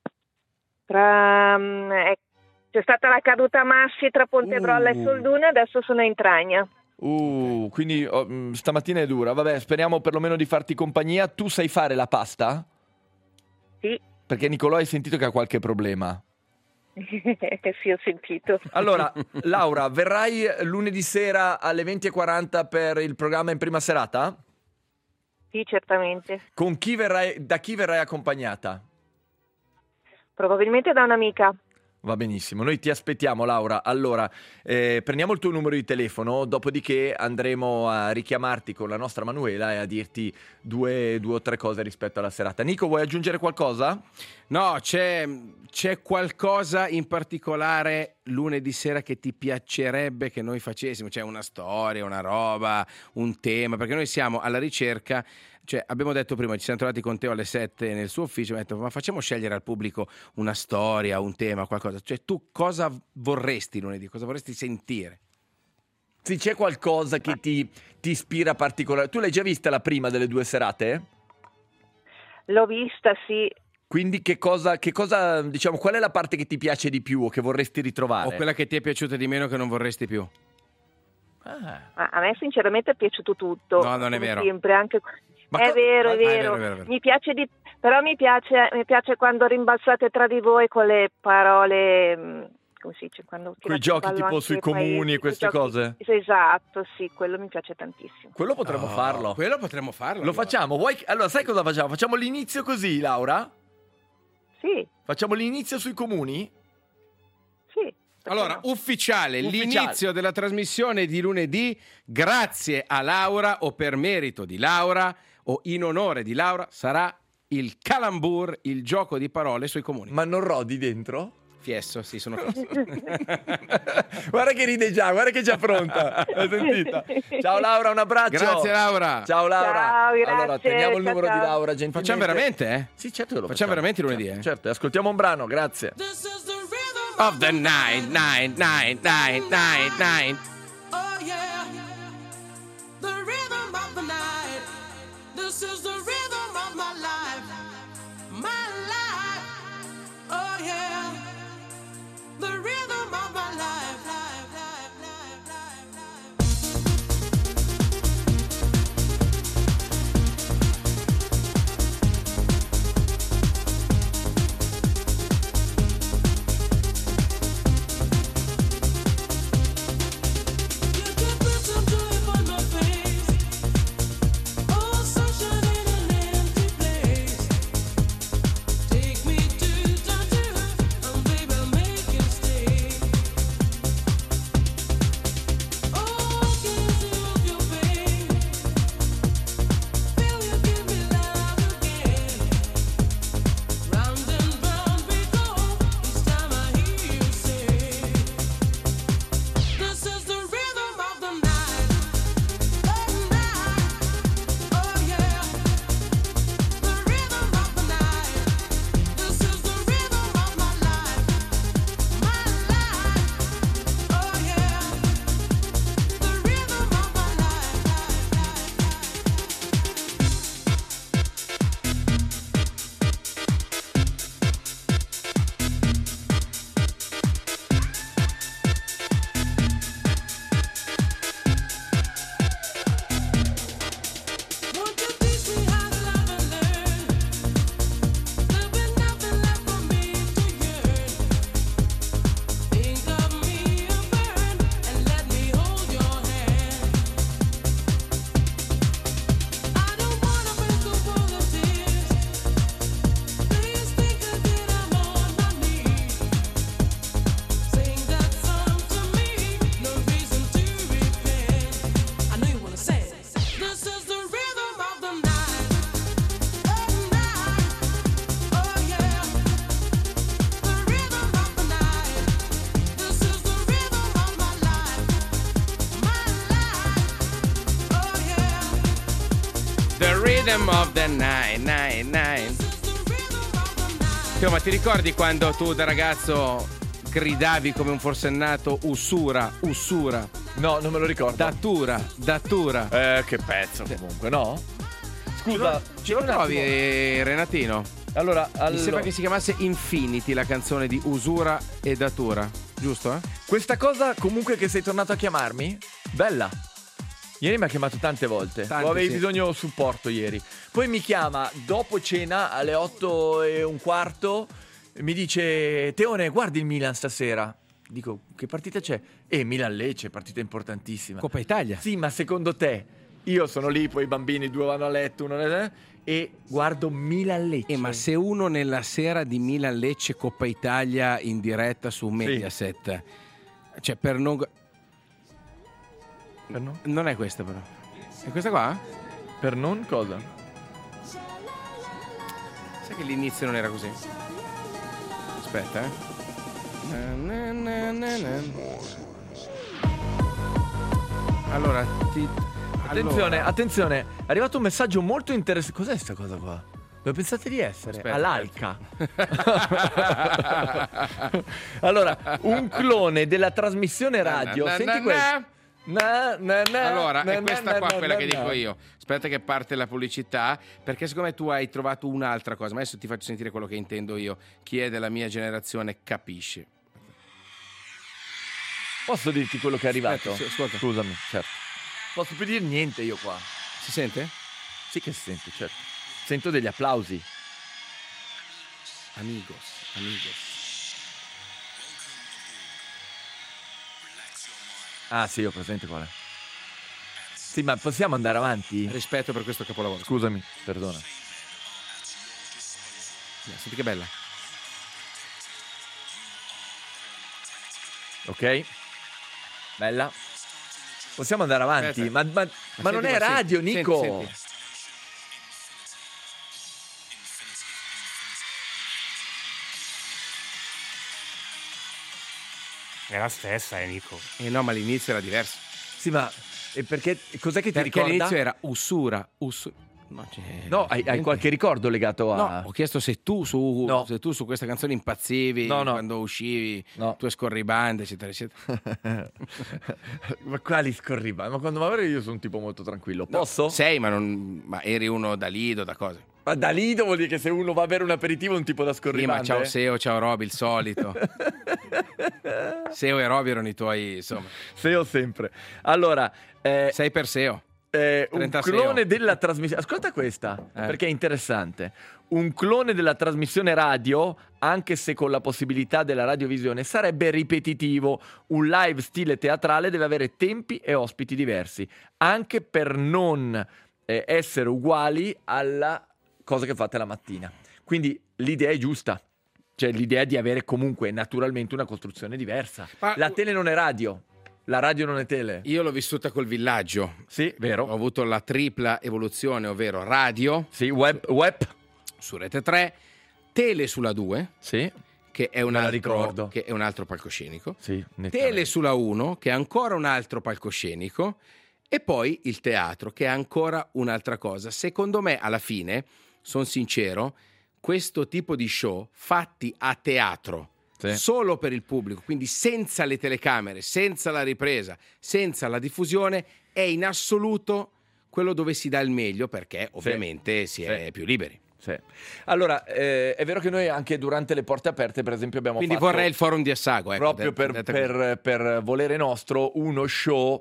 C'è stata la caduta Massi tra Pontebrolla e Solduna, adesso sono in Tragna. Quindi stamattina è dura. Vabbè, speriamo perlomeno di farti compagnia. Tu sai fare la pasta? Sì. Perché Nicolò hai sentito che ha qualche problema. Sì, ho sentito. Allora, Laura, verrai lunedì sera alle 20:40 per il programma in prima serata? Sì, certamente. Con chi da chi verrai accompagnata? Probabilmente da un'amica. Va benissimo, noi ti aspettiamo Laura. Allora, prendiamo il tuo numero di telefono, dopodiché andremo a richiamarti con la nostra Manuela e a dirti due o tre cose rispetto alla serata. Nico, vuoi aggiungere qualcosa? No, c'è qualcosa in particolare lunedì sera che ti piacerebbe che noi facessimo? C'è una storia, una roba, un tema? Perché noi siamo alla ricerca. Cioè, abbiamo detto prima, ci siamo trovati con Teo alle 7 nel suo ufficio, abbiamo detto, ma facciamo scegliere al pubblico una storia, un tema, qualcosa. Cioè, tu cosa vorresti lunedì? Cosa vorresti sentire? Sì, c'è qualcosa che ti ispira particolare. Tu l'hai già vista la prima delle due serate? L'ho vista, sì. Quindi che cosa, diciamo, qual è la parte che ti piace di più o che vorresti ritrovare? O quella che ti è piaciuta di meno che non vorresti più? A me sinceramente è piaciuto tutto. No, non è vero. Sempre, anche... È vero. Vero. Mi piace però mi piace quando rimbalzate tra di voi con le parole, come si dice, quando quei giochi tipo sui comuni e queste cose. Esatto, sì, quello mi piace tantissimo. Quello potremmo farlo. Lo facciamo. Allora, sai cosa facciamo? Facciamo l'inizio così, Laura? Sì. Facciamo l'inizio sui comuni? Sì. Allora, ufficiale, l'inizio della trasmissione di lunedì, grazie a Laura o per merito di Laura o in onore di Laura, sarà il Calambur, il gioco di parole sui comuni. Ma non rodi dentro? Fiesso, sì, sono fiesso. Guarda che ride già, guarda che è già pronta. L'hai sentita? Ciao Laura, un abbraccio. Grazie Laura. Ciao Laura. Ciao, grazie. Allora, teniamo il numero di Laura, gentilmente. Facciamo veramente, Sì, certo che lo facciamo veramente lunedì, Certo, ascoltiamo un brano, grazie. Of the night. Oh yeah, the rhythm of the night. This is the rhythm of my life. Oh yeah, the rhythm of my life. Stay rhythm of the night, night, night. Teo, ma ti ricordi quando tu da ragazzo gridavi come un forsennato usura, usura? No, non me lo ricordo. Datura, datura. Che pezzo comunque, no? Scusa, ci lo trovi, Renatino? Allora, mi sembra che si chiamasse Infinity la canzone di usura e datura, giusto? Questa cosa comunque che sei tornato a chiamarmi, bella. Ieri mi ha chiamato tante volte. Avevi bisogno supporto ieri. Poi mi chiama dopo cena alle 8:15. Mi dice: Teone, guardi il Milan stasera? Dico: che partita c'è? Milan-Lecce, partita importantissima. Coppa Italia. Sì, ma secondo te? Io sono lì, poi i bambini 2 vanno a letto, e guardo Milan-Lecce. Ma se uno nella sera di Milan-Lecce Coppa Italia in diretta su Mediaset, cioè per non... Non è questa però. È questa qua? Per non cosa? Sai che l'inizio non era così? Aspetta, Allora, attenzione, è arrivato un messaggio molto interessante. Cos'è questa cosa qua? Dove pensate di essere? All'Alca. Allora, un clone della trasmissione radio. Senti questo. Allora, è questa qua quella che dico io. Aspetta che parte la pubblicità, perché siccome tu hai trovato un'altra cosa, ma adesso ti faccio sentire quello che intendo io. Chi è della mia generazione capisce. Posso dirti quello che è arrivato? Aspetta, scusami, certo. Posso più dire niente io qua. Si sente? Sì che si sente, certo. Sento degli applausi. Amigos. Ah sì, ho presente qual è. Sì, ma possiamo andare avanti? Rispetto per questo capolavoro. Scusami, perdona. Senti che bella. Ok. Bella. Possiamo andare avanti. Aspetta. Ma non è radio, Nico. Senti. È la stessa, Nico. No, ma l'inizio era diverso. Sì, ma perché cos'è che ti ricorda? Perché l'inizio era usura. No, hai qualche ricordo legato a... No, ho chiesto se tu su questa canzone impazzivi quando uscivi, tue scorribande, eccetera, eccetera. Ma quali scorribande? Ma quando magari io sono un tipo molto tranquillo. Posso? No, sei, ma eri uno da Lido, da cosa? Ma da Lido vuol dire che se uno va a bere un aperitivo è un tipo da scorribande? Sì, ma ciao Seo, ciao Roby, il solito. Seo e Roby erano i tuoi, insomma. Seo sempre. Allora... 6 per Seo. Un clone della trasmissione. Ascolta questa, perché è interessante. Un clone della trasmissione radio, anche se con la possibilità della radiovisione, sarebbe ripetitivo. Un live stile teatrale deve avere tempi e ospiti diversi, anche per non essere uguali alla cosa che fate la mattina. Quindi l'idea è giusta. Cioè l'idea di avere comunque naturalmente una costruzione diversa. La tele non è radio. La radio non è tele. Io l'ho vissuta col villaggio. Sì, vero. Ho avuto la tripla evoluzione, ovvero radio. Sì, web. Su Rete 3, tele sulla 2. Sì. Che è un altro palcoscenico. Sì, tele sulla 1, che è ancora un altro palcoscenico. E poi il teatro, che è ancora un'altra cosa. Secondo me, alla fine, sono sincero, questo tipo di show fatti a teatro, solo per il pubblico, quindi senza le telecamere, senza la ripresa, senza la diffusione, è in assoluto quello dove si dà il meglio, perché ovviamente si è più liberi. Sì. Allora, è vero che noi anche durante le porte aperte, per esempio, abbiamo quindi fatto... vorrei il forum di Assago. Proprio per volere nostro, uno show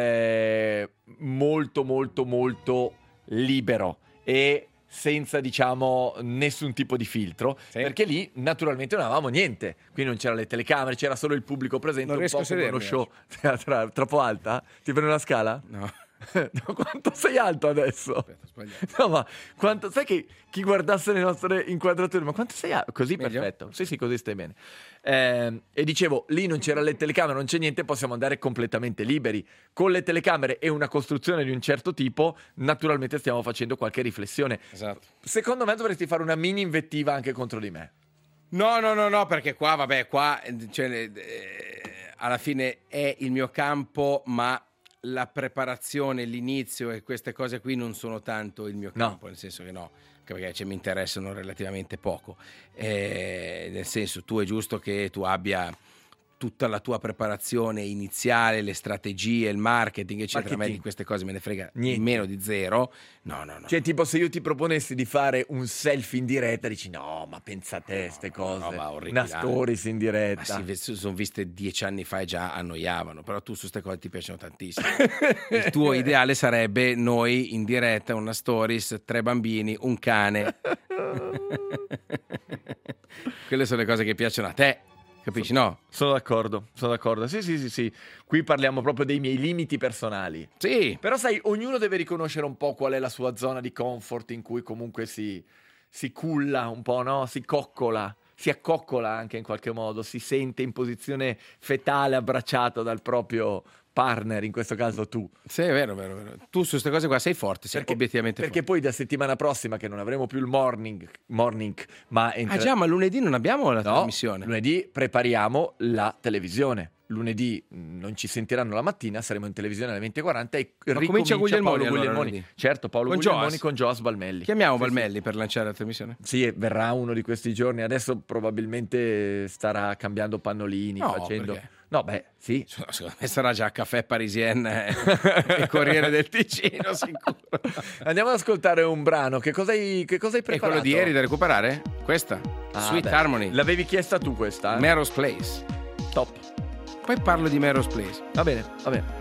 molto, molto, molto libero e senza, diciamo, nessun tipo di filtro, perché lì naturalmente non avevamo niente, quindi non c'erano le telecamere, c'era solo il pubblico presente. Non riesco a sedermi. Uno show troppo alta? Ti prendo una scala? No. No, quanto sei alto adesso? Aspetta, sbagliato. No, ma quanto, sai che chi guardasse le nostre inquadrature, ma quanto sei alto? Così meglio? Perfetto. Sì, così stai bene. E dicevo, lì non c'era le telecamere, non c'è niente, possiamo andare completamente liberi. Con le telecamere e una costruzione di un certo tipo, naturalmente stiamo facendo qualche riflessione. Esatto. Secondo me dovresti fare una mini invettiva anche contro di me. No, perché qua, cioè, alla fine è il mio campo, ma la preparazione, l'inizio e queste cose qui non sono tanto il mio campo, nel senso che perché mi interessano relativamente poco. Nel senso, tu è giusto che tu abbia tutta la tua preparazione iniziale, le strategie, il marketing, eccetera. A me di queste cose me ne frega meno di zero. No. Cioè, tipo, se io ti proponessi di fare un selfie in diretta, dici no, ma pensa a te, ste cose. Una stories in diretta. Ma sì, sono viste 10 anni fa e già annoiavano, però tu su queste cose ti piacciono tantissimo. Il tuo ideale sarebbe noi in diretta, una stories, 3 bambini, un cane. Quelle sono le cose che piacciono a te. Capisci, no? Sono d'accordo. Sì. Qui parliamo proprio dei miei limiti personali. Sì. Però sai, ognuno deve riconoscere un po' qual è la sua zona di comfort in cui comunque si culla un po', no? Si coccola, si accoccola anche in qualche modo, si sente in posizione fetale abbracciato dal proprio partner, in questo caso tu. Sì, è vero. Tu su queste cose qua sei forte, obiettivamente perché forte. Poi da settimana prossima, che non avremo più il morning ma ma lunedì non abbiamo la trasmissione. Lunedì prepariamo la televisione. Lunedì non ci sentiranno la mattina, saremo in televisione alle 20:40 e ricomincia Paolo Guglielmoni. Certo, Paolo Guglielmoni con Joas Balmelli. Chiamiamo Balmelli per lanciare la trasmissione? Sì, verrà uno di questi giorni. Adesso probabilmente starà cambiando pannolini, facendo... Perché? No, sì. Secondo me sarà già Caffè Parisienne e Corriere del Ticino, sicuro. Andiamo ad ascoltare un brano. Che cosa hai preparato? È quello di ieri da recuperare? Questa? Sweet Harmony. L'avevi chiesta tu questa? Melrose Place. Top. Poi parlo di Melrose Place. Va bene.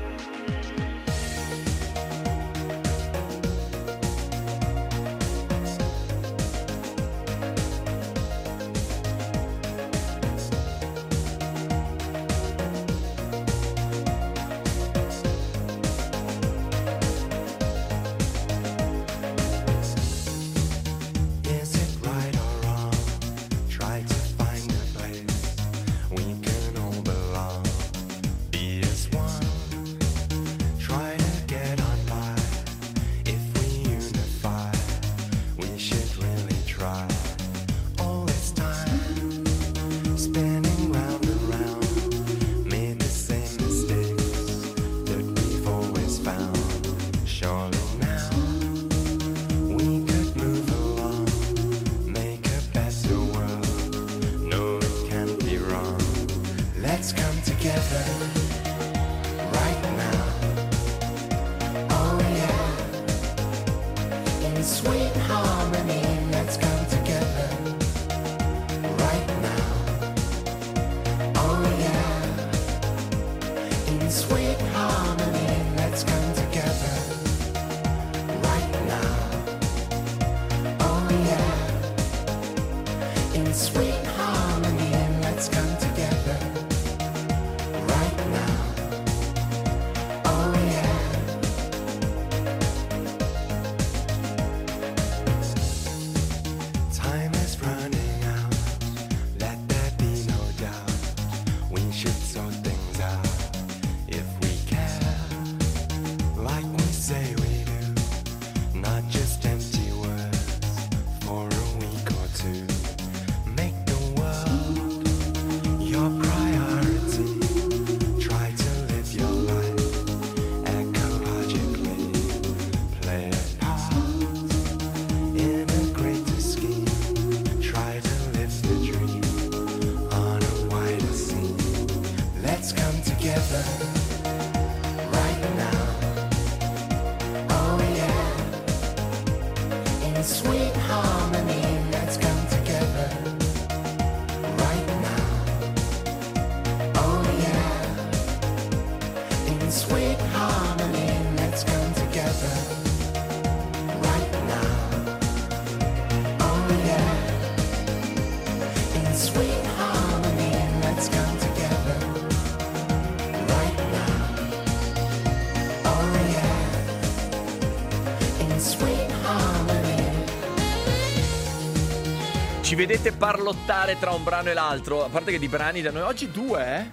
Ci vedete parlottare tra un brano e l'altro, a parte che di brani da noi oggi due,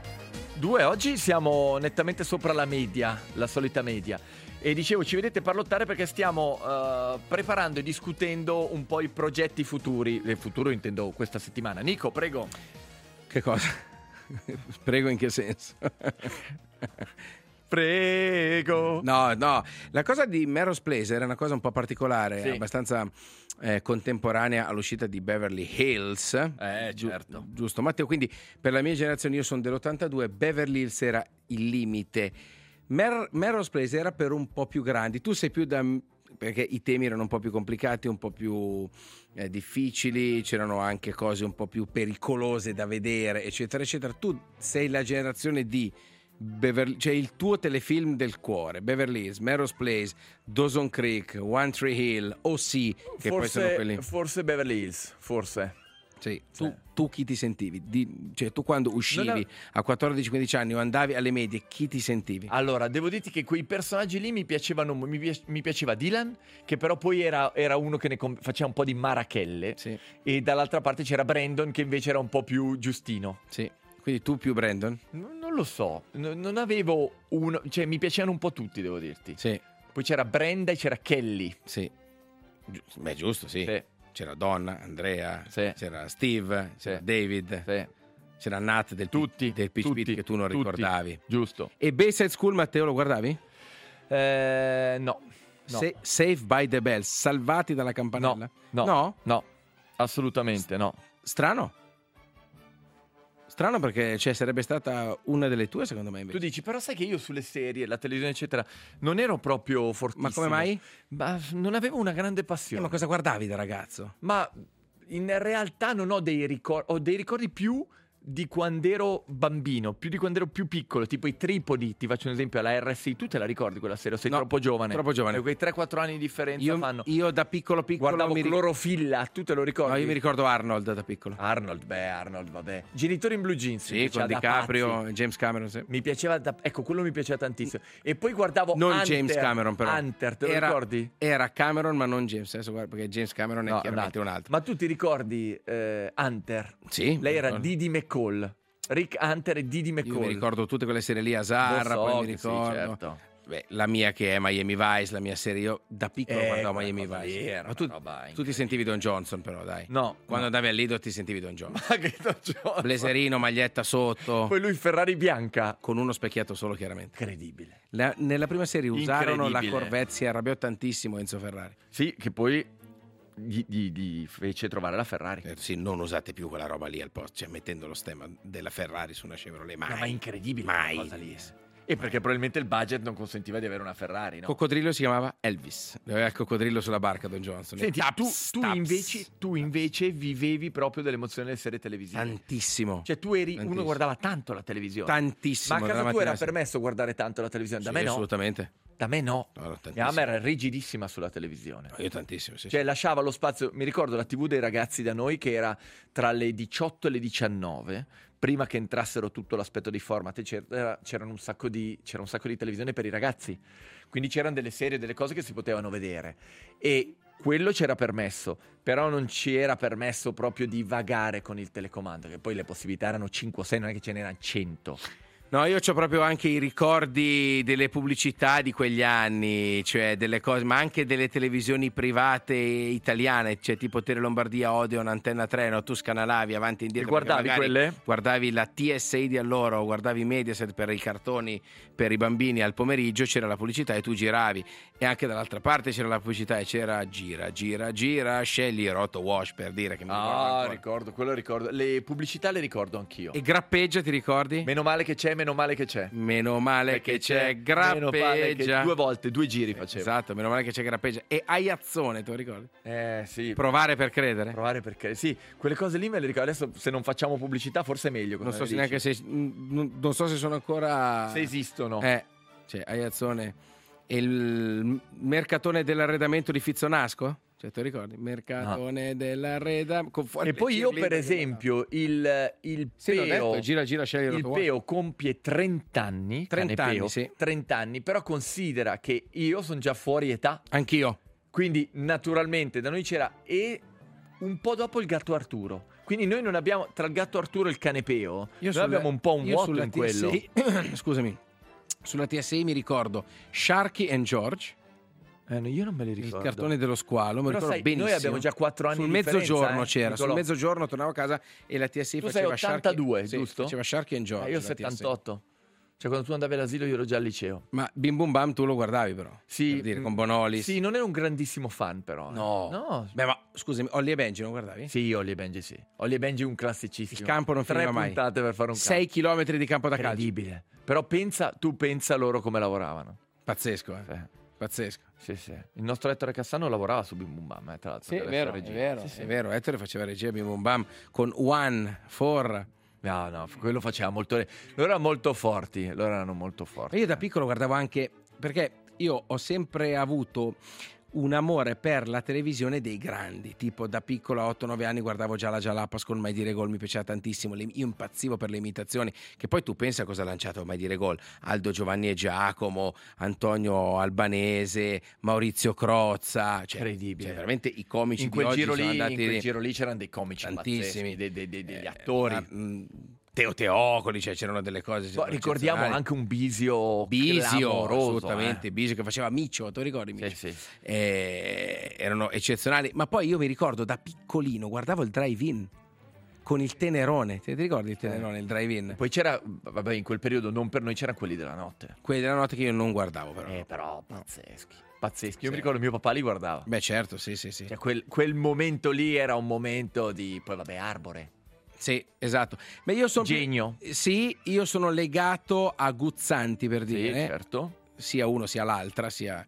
oggi siamo nettamente sopra la media, la solita media. E dicevo, ci vedete parlottare perché stiamo preparando e discutendo un po' i progetti futuri. Nel futuro intendo questa settimana. Nico, prego. Che cosa? Prego in che senso? Prego. No, la cosa di Melrose Place era una cosa un po' particolare, sì. abbastanza contemporanea all'uscita di Beverly Hills. Certo. Giusto, Matteo, quindi per la mia generazione, io sono dell'82, Beverly Hills era il limite. Melrose Place era per un po' più grandi, tu sei più perché i temi erano un po' più complicati, un po' più difficili, c'erano anche cose un po' più pericolose da vedere, eccetera, eccetera. Tu sei la generazione di cioè il tuo telefilm del cuore, Beverly Hills, Melrose Place, Dawson Creek, One Tree Hill, O.C., che poi sono quelli. Forse Beverly Hills, forse. Sì. Tu chi ti sentivi? Cioè tu quando uscivi a 14-15 anni o andavi alle medie, chi ti sentivi? Allora, devo dirti che quei personaggi lì mi piacevano, mi piaceva Dylan, che però poi era uno che ne faceva un po' di marachelle, sì. E dall'altra parte c'era Brandon che invece era un po' più giustino. Sì. Quindi tu più Brandon? Non lo so, non avevo uno, cioè mi piacevano un po' tutti, devo dirti. Sì. Poi c'era Brenda e c'era Kelly. Sì. Beh, giusto, sì. Sì. C'era Donna, Andrea, sì. C'era Steve, sì. C'era David, sì. C'era Nat del Pitch Pit che tu non ricordavi. Giusto. E Bayside School, Matteo, lo guardavi? No. Save by the Bell, salvati dalla campanella? No, assolutamente no. Strano perché sarebbe stata una delle tue, secondo me, invece. Tu dici, però sai che io sulle serie, la televisione, eccetera, non ero proprio fortissimo. Ma come mai? Ma non avevo una grande passione. Ma cosa guardavi da ragazzo? Ma in realtà non ho dei ricordi, ho dei ricordi più di quando ero bambino, più di quando ero più piccolo, tipo i Tripodi, ti faccio un esempio, alla RSI, tu te la ricordi quella serie? O sei troppo giovane? Troppo giovane. Quei 3-4 anni di differenza fanno. Io da piccolo guardavo Clorofilla, tu te lo ricordi? No, io mi ricordo Arnold da piccolo. Arnold, vabbè. Genitori in Blue Jeans. Sì, con DiCaprio, James Cameron, sì. Mi piaceva, ecco, quello mi piaceva tantissimo. E poi guardavo non Hunter, James Cameron, però. Hunter, te lo ricordi? Era Cameron, ma non James, adesso guarda, perché James Cameron è chiaramente un altro. Ma tu ti ricordi Hunter? Sì. Lei era Didi McCall. Rick Hunter e Didi McCall. Io mi ricordo tutte quelle serie lì, Azarra, poi mi ricordo. Sì, certo. Beh, la mia che è Miami Vice, la mia serie, io da piccolo guardavo Miami Vice. Ma tu ti sentivi Don Johnson, però, dai. No. Quando andavi al Lido ti sentivi Don Johnson. Ma che Don Johnson? Blazerino, maglietta sotto. Poi lui Ferrari bianca. Con uno specchiato solo, chiaramente. Incredibile. Nella prima serie usarono la Corvette, si arrabbiò tantissimo Enzo Ferrari. Sì, che poi gli fece trovare la Ferrari. Sì, non usate più quella roba lì al posto, cioè mettendo lo stemma della Ferrari su una Chevrolet, mai. No, ma incredibile mai. Cosa lì. E perché probabilmente il budget non consentiva di avere una Ferrari, no? Coccodrillo si chiamava Elvis. Aveva il coccodrillo sulla barca, Don Johnson. Senti, tu invece vivevi proprio dell'emozione delle serie televisive. Tantissimo. Cioè tu eri uno guardava tanto la televisione. Tantissimo. Ma a casa tua era permesso guardare tanto la televisione? Da me no. Assolutamente. Da me no. Mia mamma era rigidissima sulla televisione. Io tantissimo, sì. Cioè lasciava lo spazio. Mi ricordo la TV dei ragazzi da noi che era tra le 18 e le 19, prima che entrassero tutto l'aspetto di format. C'era un sacco di televisione per i ragazzi. Quindi c'erano delle serie, delle cose che si potevano vedere. E quello c'era permesso, però non ci era permesso proprio di vagare con il telecomando, che poi le possibilità erano 5 o 6, non è che ce n'erano 100. No, io ho proprio anche i ricordi delle pubblicità di quegli anni, cioè delle cose, ma anche delle televisioni private italiane, cioè tipo Tele Lombardia, Odeon, Antenna 3, no? Tu scanalavi avanti e indietro. E guardavi quelle? Guardavi la TSI di allora, o guardavi Mediaset per i cartoni per i bambini al pomeriggio, c'era la pubblicità e tu giravi. E anche dall'altra parte c'era la pubblicità e c'era gira, scegli Roto Wash, per dire che mi ricordo, quello ricordo. Le pubblicità le ricordo anch'io. E Grappeggia, ti ricordi? Meno male che c'è. Meno male che c'è Grappeggia. 2 volte, 2 giri facevo. Esatto, meno male che c'è Grappeggia. E Aiazzone, te lo ricordi? Sì. Provare per credere. Sì, quelle cose lì me le ricordo. Adesso se non facciamo pubblicità forse è meglio. Non so se neanche non so se sono ancora... Se esistono. Cioè, Aiazzone. E il mercatone dell'arredamento di Fizzonasco? Cioè, te lo ricordi? Mercatone dell'arredamento. E poi io, per esempio, il Peo, il Peo compie 30 anni. 30 anni, sì. 30 anni, però considera che io sono già fuori età. Anch'io. Quindi, naturalmente, da noi c'era un po' dopo il gatto Arturo. Quindi noi non abbiamo, tra il gatto Arturo e il cane Peo, noi abbiamo un po' un vuoto in quello. Scusami. Sulla TSI mi ricordo Sharky and George. Io non me li ricordo. Il cartone dello squalo, mi ricordo benissimo. Noi abbiamo già 4 anni sul di mezzogiorno c'era, Nicolò. sul mezzogiorno tornavo a casa e la TSI tu faceva sei 82, Sharky, giusto? Faceva Sharky and George. Io 78. Cioè, quando tu andavi all'asilo io ero già al liceo. Ma Bim Bum Bam tu lo guardavi però? Sì. Per dire, con Bonolis. Sì, non ero un grandissimo fan però. No. Beh, ma scusami, Holly e Benji non guardavi? Sì, Holly e Benji sì. Holly e Benji è un classicissimo. Il campo non finiva mai. 3 puntate per fare un 6 chilometri di campo da calcio. Incredibile. Però pensa loro come lavoravano. Pazzesco, Pazzesco. Sì. Il nostro Ettore Cassano lavorava su Bim Bum Bam, tra l'altro. Sì, è vero. È vero. Ettore faceva regia Bim Bum Bam con One, For. No, quello faceva molto. Loro erano molto forti. Io da piccolo guardavo anche, perché io ho sempre avuto un amore per la televisione dei grandi, tipo da piccolo a 8-9 anni guardavo già la Jalapas con Mai Dire Gol, mi piaceva tantissimo, io impazzivo per le imitazioni, che poi tu pensa cosa ha lanciato Mai Dire Gol: Aldo, Giovanni e Giacomo, Antonio Albanese, Maurizio Crozza, incredibile, veramente i comici in quel di oggi giro sono lì, andati... in quel giro lì c'erano dei comici tantissimi, degli attori. Teo Teocoli, cioè c'erano delle cose. Ricordiamo anche un Bisio assolutamente, Bisio che faceva Miccio, tu ricordi Miccio? Sì. Erano eccezionali, ma poi io mi ricordo da piccolino guardavo il drive-in con il Tenerone, ti ricordi il Tenerone, il drive-in? Poi c'era, vabbè, in quel periodo non per noi c'erano quelli della notte. Quelli della notte che io non guardavo però pazzeschi. Io mi ricordo mio papà li guardava. Beh certo, sì. Cioè, quel momento lì era un momento di, poi vabbè, Arbore. Sì, esatto. Ma io sono genio. Sì, io sono legato a Guzzanti, per dire. Sì, certo. Sia uno sia l'altra, sia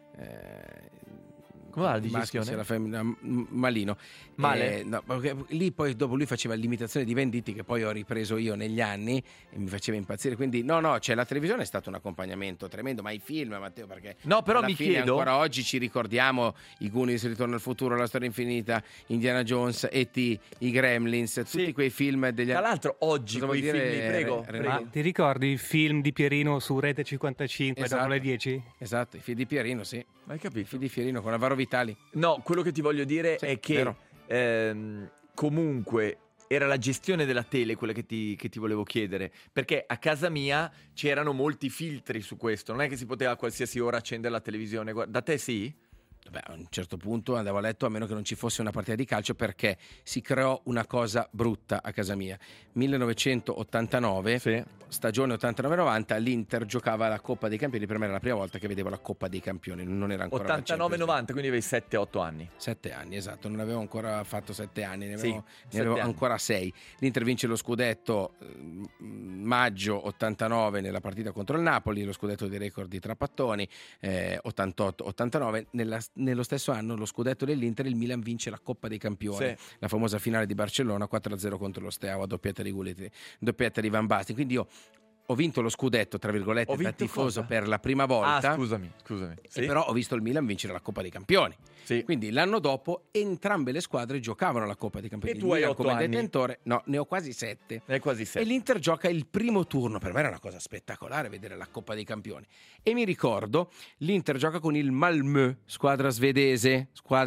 come va la digestione? Sia la femmina, malino. Male? No, perché lì poi dopo lui faceva l'imitazione di Venditti, che poi ho ripreso io negli anni e mi faceva impazzire. Quindi no, cioè la televisione è stato un accompagnamento tremendo, ma i film, Matteo, perché no, però mi chiedo, ancora oggi ci ricordiamo i Goonies, Ritorno al futuro, La storia infinita, Indiana Jones, E.T., i Gremlins, tutti quei film degli anni. Tra l'altro oggi quei film, prego. Ma ti ricordi il film di Pierino su Rete 55 dopo le 10? Esatto, i film di Pierino, sì. Hai capito? I film di Pierino con Alvaro Vitali. No, quello che ti voglio dire è che comunque era la gestione della tele quella che ti volevo chiedere, perché a casa mia c'erano molti filtri su questo, non è che si poteva a qualsiasi ora accendere la televisione. Da te sì? Beh, a un certo punto andavo a letto a meno che non ci fosse una partita di calcio, perché si creò una cosa brutta a casa mia. 1989, sì. Stagione 89-90, l'Inter giocava la Coppa dei Campioni. Per me era la prima volta che vedevo la Coppa dei Campioni, non era ancora 89-90, quindi avevi 7-8 anni. 7 anni, esatto, non avevo ancora fatto 7 anni, ne sì, avevo anni. Ancora 6. L'Inter vince lo scudetto maggio 89 nella partita contro il Napoli, lo scudetto dei record di Trapattoni, 88-89. Nello stesso anno lo scudetto dell'Inter, il Milan vince la Coppa dei Campioni, la famosa finale di Barcellona 4-0 contro lo Steaua, doppietta di Gullit, doppietta di Van Basten. Quindi io ho vinto lo scudetto, tra virgolette, da tifoso per la prima volta. Scusami. Sì. Però ho visto il Milan vincere la Coppa dei Campioni. Sì. Quindi l'anno dopo entrambe le squadre giocavano la Coppa dei Campioni. E tu hai 8 anni? Detentore, no, ne ho quasi 7. E l'Inter gioca il primo turno. Per me era una cosa spettacolare vedere la Coppa dei Campioni. E mi ricordo, l'Inter gioca con il Malmö, squadra svedese.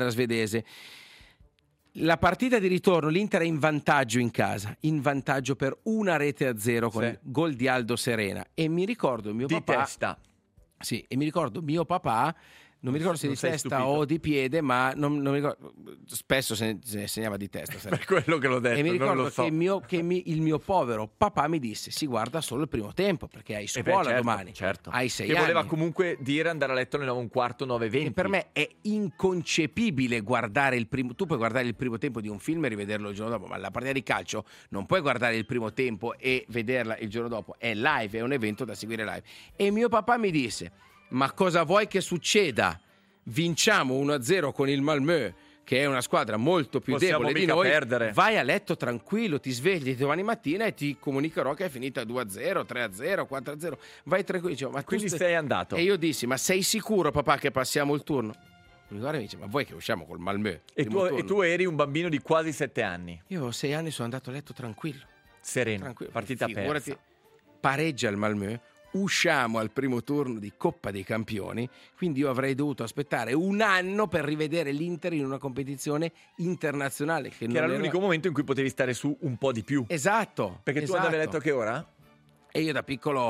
La partita di ritorno, l'Inter è in vantaggio in casa, in vantaggio per 1-0 con il gol di Aldo Serena. E mi ricordo mio papà... Di testa. Sì, e mi ricordo mio papà... Non mi ricordo se di testa o di piede, ma non mi ricordo. Spesso se ne segnava di testa. Per quello che l'ho detto. E mi ricordo non lo so. che il mio povero papà mi disse: si guarda solo il primo tempo, perché hai scuola domani. Certo. Hai 6 anni. Che voleva comunque dire andare a letto alle 9:15, 9:20. E per me è inconcepibile guardare il primo. Tu puoi guardare il primo tempo di un film e rivederlo il giorno dopo, ma la partita di calcio non puoi guardare il primo tempo e vederla il giorno dopo. È live, è un evento da seguire live. E mio papà mi disse: ma cosa vuoi che succeda? Vinciamo 1-0 con il Malmö, che è una squadra molto più debole di noi. Perdere. Vai a letto tranquillo, ti svegli domani mattina e ti comunicherò che è finita 2-0, 3-0, 4-0. Vai tranquillo. Dicevo, ma quindi sei andato. E io dissi: ma sei sicuro, papà, che passiamo il turno? Mi guarda e mi dice: ma vuoi che usciamo col Malmö? E tu eri un bambino di quasi 7 anni. Io avevo 6 anni, sono andato a letto tranquillo. Sereno. Tranquillo. Partita persa. Pareggia il Malmö. Usciamo al primo turno di Coppa dei Campioni, quindi io avrei dovuto aspettare un anno per rivedere l'Inter in una competizione internazionale. Che era l'unico momento in cui potevi stare su un po' di più. Esatto. Perché tu andavi a letto a che ora? E io da piccolo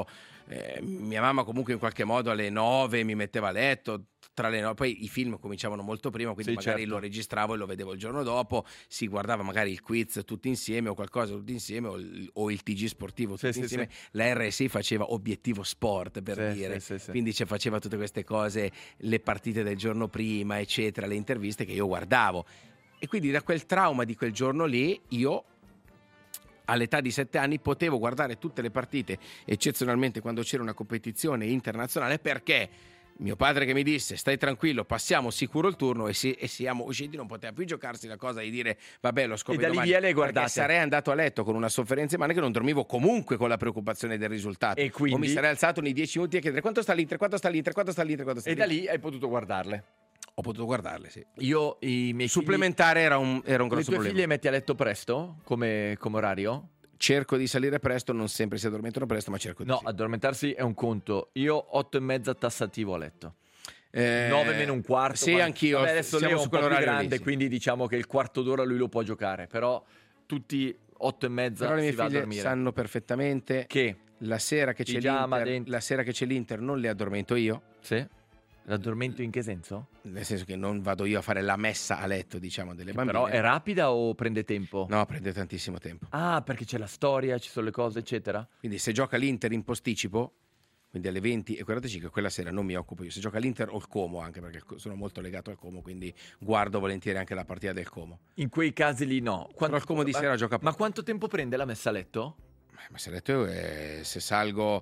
mia mamma comunque in qualche modo alle 9 mi metteva a letto, tra le 9, poi i film cominciavano molto prima, quindi magari lo registravo e lo vedevo il giorno dopo, si guardava magari il quiz tutti insieme o qualcosa tutti insieme o il TG sportivo tutti insieme. La RSI faceva Obiettivo Sport per dire, quindi faceva tutte queste cose, le partite del giorno prima eccetera, le interviste che io guardavo, e quindi da quel trauma di quel giorno lì io all'età di 7 anni potevo guardare tutte le partite, eccezionalmente quando c'era una competizione internazionale, perché mio padre che mi disse stai tranquillo, passiamo sicuro il turno, e siamo usciti, non poteva più giocarsi la cosa di dire vabbè lo scopro domani, perché sarei andato a letto con una sofferenza in mano che non dormivo comunque con la preoccupazione del risultato, e quindi... o mi sarei alzato nei 10 minuti a chiedere quanto sta l'Inter, e da lì hai potuto guardarle. Ho potuto guardarle, sì. Io i miei supplementare era un grosso problema. Le tue figlie metti a letto presto come orario? Cerco di salire presto, non sempre si addormentano presto, ma cerco di No, addormentarsi è un conto. Io 8:30 tassativo a letto. 9 meno un quarto. Sì, anch'io. Vabbè, adesso Leo è un po' più grande, quindi diciamo che il quarto d'ora lui lo può giocare, però tutti 8:30 però le mie si va a figlie dormire. Sanno perfettamente che la sera che c'è l'Inter non le addormento io. Sì. L'addormento in che senso? Nel senso che non vado io a fare la messa a letto, diciamo, delle bambine. Però è rapida o prende tempo? No, prende tantissimo tempo. Ah, perché c'è la storia, ci sono le cose, eccetera? Quindi se gioca l'Inter in posticipo, quindi alle 20:45, quella sera non mi occupo io. Se gioca l'Inter o il Como, anche perché sono molto legato al Como, quindi guardo volentieri anche la partita del Como. In quei casi lì no. Però il Como di sera gioca poco. Ma quanto tempo prende la messa a letto? La messa a letto se salgo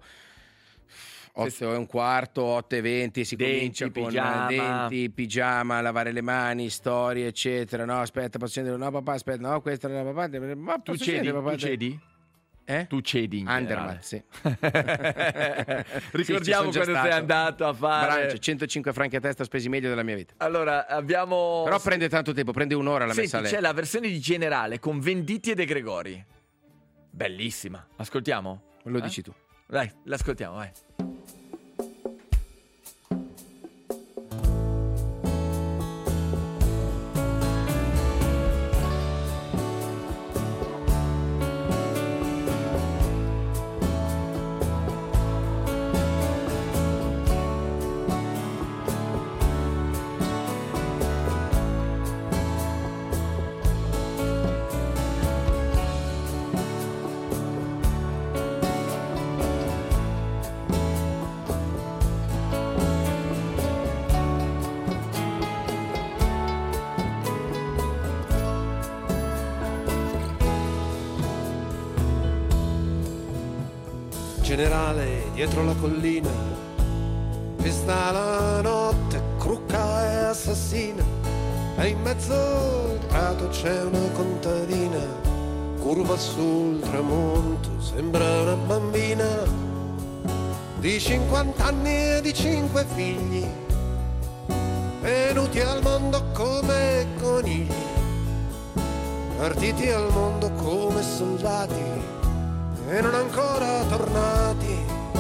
8:15, 8:20, si comincia con denti, pigiama, lavare le mani, storie, eccetera. No, aspetta, posso scendere? No, papà, aspetta, no, questa è la papà. Ma tu cedi? Tu cedi? Tu cedi in Andermatt, sì. Ricordiamo quando sei andato a fare Branch, 105 franchi a testa spesi meglio della mia vita. Allora abbiamo però prende tanto tempo, prende un'ora la messa a letto. C'è la versione di Generale con Venditti e De Gregori, bellissima, ascoltiamo? Lo dici tu, dai, l'ascoltiamo, vai. Generale dietro la collina, questa la notte crucca e assassina, e in mezzo al prato c'è una contadina, curva sul tramonto, sembra una bambina, di 50 anni e di 5 figli, venuti al mondo come conigli, partiti al mondo come soldati e non ancora tornati.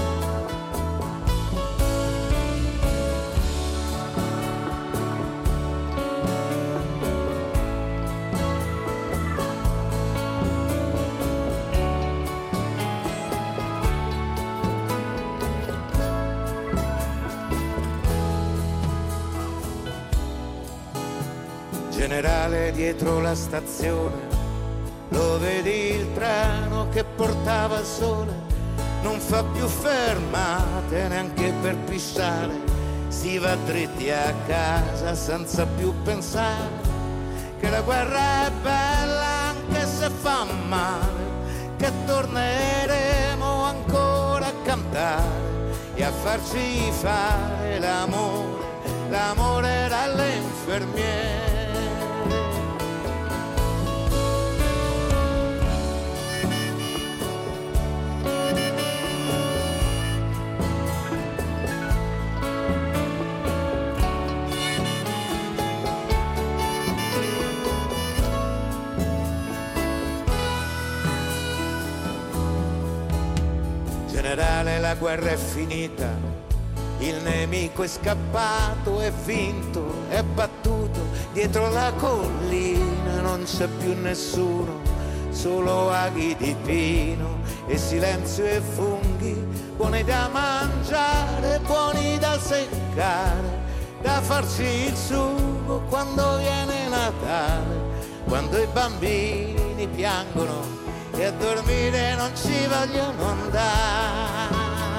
Generale dietro la stazione, lo vedi il treno che portava il sole, non fa più fermate neanche per pissare, si va dritti a casa senza più pensare che la guerra è bella anche se fa male, che torneremo ancora a cantare e a farci fare l'amore dalle infermiere. Generale, la guerra è finita, il nemico è scappato, è vinto, è battuto, dietro la collina non c'è più nessuno, solo aghi di pino e silenzio e funghi, buoni da mangiare, buoni da seccare, da farsi il sugo quando viene Natale, quando i bambini piangono e a dormire non ci vogliono andare.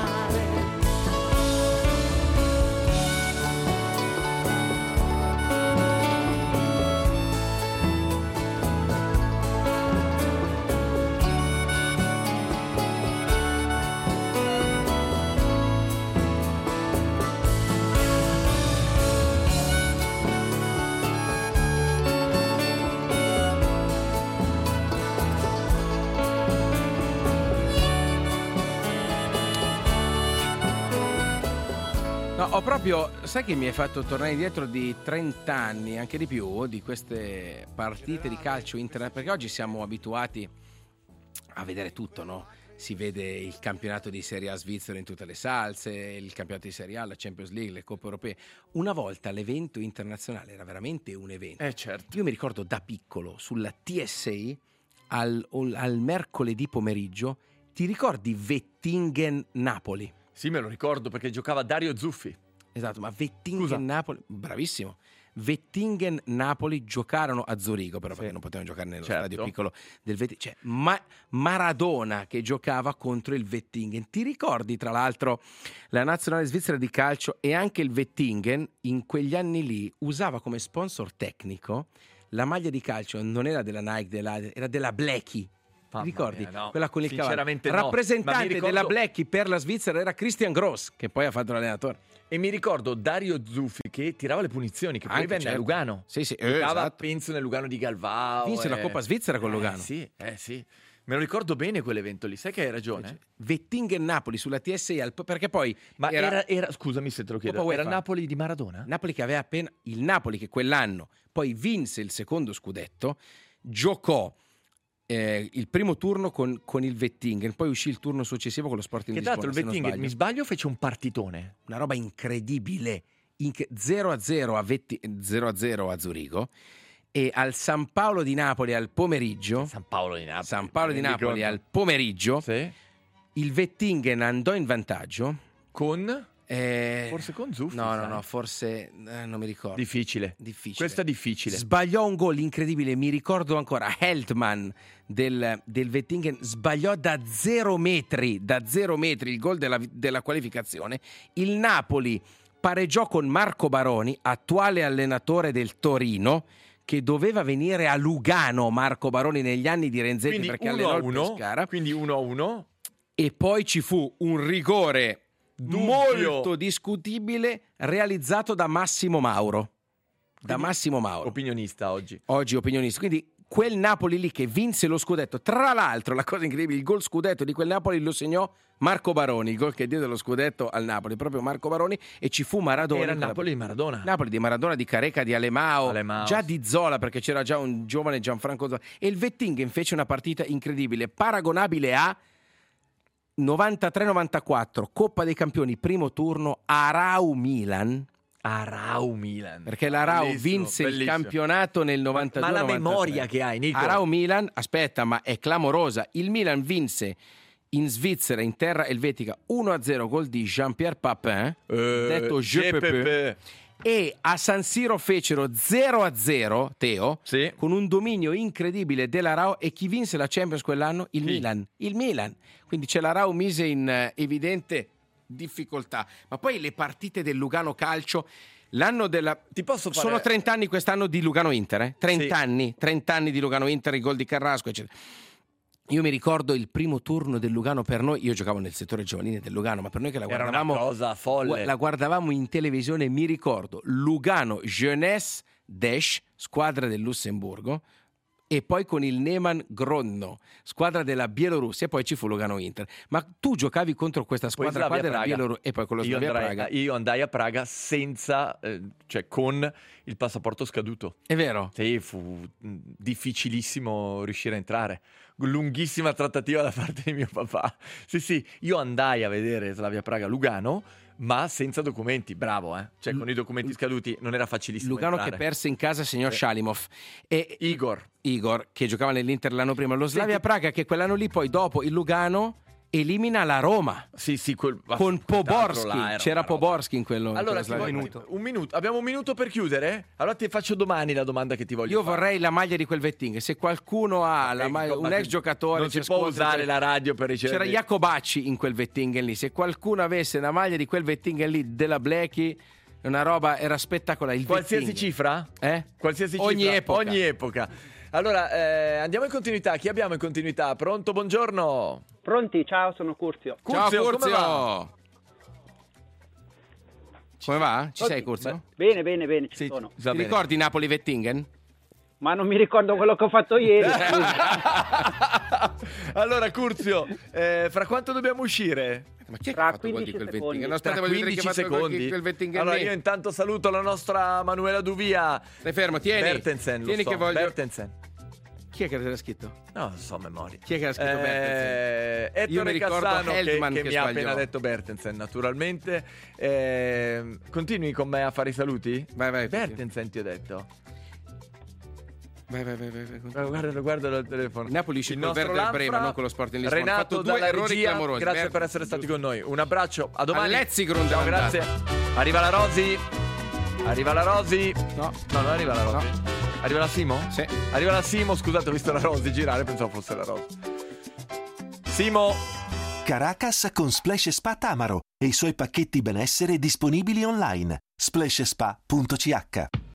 Ho proprio, sai che mi hai fatto tornare indietro di 30 anni, anche di più, di queste partite di calcio internet, perché oggi siamo abituati a vedere tutto, no? Si vede il campionato di Serie A svizzero in tutte le salse, il campionato di Serie A, la Champions League, le Coppe Europee. Una volta l'evento internazionale era veramente un evento. Certo. Io mi ricordo da piccolo, sulla TSA, al mercoledì pomeriggio, ti ricordi Wettingen-Napoli? Sì, me lo ricordo perché giocava Dario Zuffi. Esatto, ma Wettingen-Napoli, bravissimo. Wettingen-Napoli giocarono a Zurigo, però perché non potevano giocare nello stadio piccolo del Wettingen. Cioè, Maradona che giocava contro il Wettingen. Ti ricordi, tra l'altro, la nazionale svizzera di calcio e anche il Wettingen in quegli anni lì usava come sponsor tecnico la maglia di calcio, non era della Nike, era della Blackie. Ti ricordi? Mia, no. Quella con il cavallo. Sinceramente no. Rappresentante ricordo... della Blackie per la Svizzera era Christian Gross, che poi ha fatto l'allenatore. E mi ricordo Dario Zuffi che tirava le punizioni, che poi venne a Lugano. Sì, sì, giocava, esatto. penso, nel Lugano di Galvao. Vinse la Coppa Svizzera con Lugano. Sì. Me lo ricordo bene quell'evento lì, sai che hai ragione? Wettingen-Napoli sulla TSA, perché poi... Ma era scusami se te lo chiedo, era Napoli di Maradona? Napoli che aveva appena... Il Napoli che quell'anno poi vinse il secondo scudetto, giocò il primo turno con il Wettingen, poi uscì il turno successivo con lo Sporting Lisbona. Che dato il Wettingen, mi sbaglio, fece un partitone. Una roba incredibile, 0-0 a Zurigo. E al San Paolo di Napoli al pomeriggio, San Paolo di Napoli al pomeriggio, sì. Il Wettingen andò in vantaggio con forse con Zuffi. No, forse non mi ricordo. Difficile. Questo è difficile. Sbagliò un gol incredibile, mi ricordo ancora. Heldmann del Wettingen sbagliò da 0 metri il gol della qualificazione. Il Napoli pareggiò con Marco Baroni, attuale allenatore del Torino, che doveva venire a Lugano, Marco Baroni, negli anni di Renzetti, quindi perché allenò il Pescara. Quindi 1-1. E poi ci fu un rigore molto discutibile realizzato da Massimo Mauro. Opinionista oggi. Oggi opinionista. Quindi quel Napoli lì che vinse lo scudetto. Tra l'altro, la cosa incredibile, il gol scudetto di quel Napoli lo segnò Marco Baroni, il gol che diede lo scudetto al Napoli, proprio Marco Baroni, e ci fu Maradona. Era Napoli di Maradona. Napoli di Maradona, di Careca, di Alemao, già di Zola, perché c'era già un giovane Gianfranco Zola. E il Wettingen fece una partita incredibile, paragonabile a 93-94, Coppa dei Campioni, primo turno, Arau-Milan. Perché l'Arau vinse il campionato nel 92-93. Ma la memoria che hai, Nico. Arau-Milan, aspetta, ma è clamorosa. Il Milan vinse in Svizzera, in terra elvetica, 1-0, gol di Jean-Pierre Papin, detto GPP. E a San Siro fecero 0-0, Teo, sì, con un dominio incredibile dell'Arau. E chi vinse la Champions quell'anno? Il Milan. Quindi l'Arau mise in evidente difficoltà. Ma poi le partite del Lugano Calcio, l'anno della... Sono 30 anni quest'anno di Lugano Inter, 30 anni di Lugano Inter, i gol di Carrasco, eccetera. Io mi ricordo il primo turno del Lugano per noi, io giocavo nel settore giovanile del Lugano, ma per noi che la guardavamo, era una cosa folle. La guardavamo in televisione, mi ricordo Lugano Jeunesse Desch, squadra del Lussemburgo, e poi con il Neman Grodno, squadra della Bielorussia, e poi ci fu Lugano Inter. Ma tu giocavi contro questa squadra qua della Bielorussia e poi con lo Slavia Praga. Io andai a Praga senza, cioè con il passaporto scaduto. È vero? Sì, fu difficilissimo riuscire a entrare. Lunghissima trattativa da parte di mio papà. Sì, io andai a vedere Slavia Praga Lugano, ma senza documenti. Bravo, cioè con i documenti scaduti non era facilissimo Lugano entrare. Che perse in casa segnò Shalimov e Igor che giocava nell'Inter l'anno prima. Lo Slavia Praga che quell'anno lì poi dopo il Lugano elimina la Roma. Sì, con Poborski. C'era Poborski in quello. Allora, un minuto. Abbiamo un minuto per chiudere? Allora ti faccio domani la domanda che ti voglio fare. Io vorrei la maglia di quel Vetting. Se qualcuno ha un ex giocatore, non si può usare la radio per ricevere. C'era Jacobacci in quel Vetting lì. Se qualcuno avesse la maglia di quel Vetting lì della Blackie, una roba, era spettacolare. Qualsiasi Vetting. Cifra? Qualsiasi cifra. Ogni epoca. Allora, andiamo in continuità. Chi abbiamo in continuità? Pronto, buongiorno. Pronti, ciao, sono Curzio. Ciao Curzio. Come va? Ci sei, Curzio? Bene, ci sono. Ti ricordi Napoli-Vettingen? Ma non mi ricordo quello che ho fatto ieri. Allora, Curzio, fra quanto dobbiamo uscire? Ma chi è che ha fatto gol di quel Vettingen? No, aspetta, 15 secondi. Allora, io intanto saluto la nostra Manuela Duvia. Stai fermo, tieni. Bertensen, che voglio. Bertensen. Chi è che l'ha scritto? No, non so a memoria. Chi è che l'ha scritto Bertensen? Ettore Cassano che mi ha appena detto Bertensen, naturalmente. Continui con me a fare i saluti? Vai. Bertensen ti ho detto. Vai. Guarda il telefono. Napoli uscì col Werder Brema, non con lo Sporting Lisbona. Renato dalla regia, grazie per essere stati con noi. Un abbraccio, a domani. Ciao, grazie. Arriva la Rosi. No, non arriva la Rosi. No. Arriva la Simo? Sì. Arriva la Simo, scusate, ho visto la Rosi girare, pensavo fosse la Rosi. Simo. Caracas con Splash Spa Tamaro e i suoi pacchetti benessere disponibili online. splashspa.ch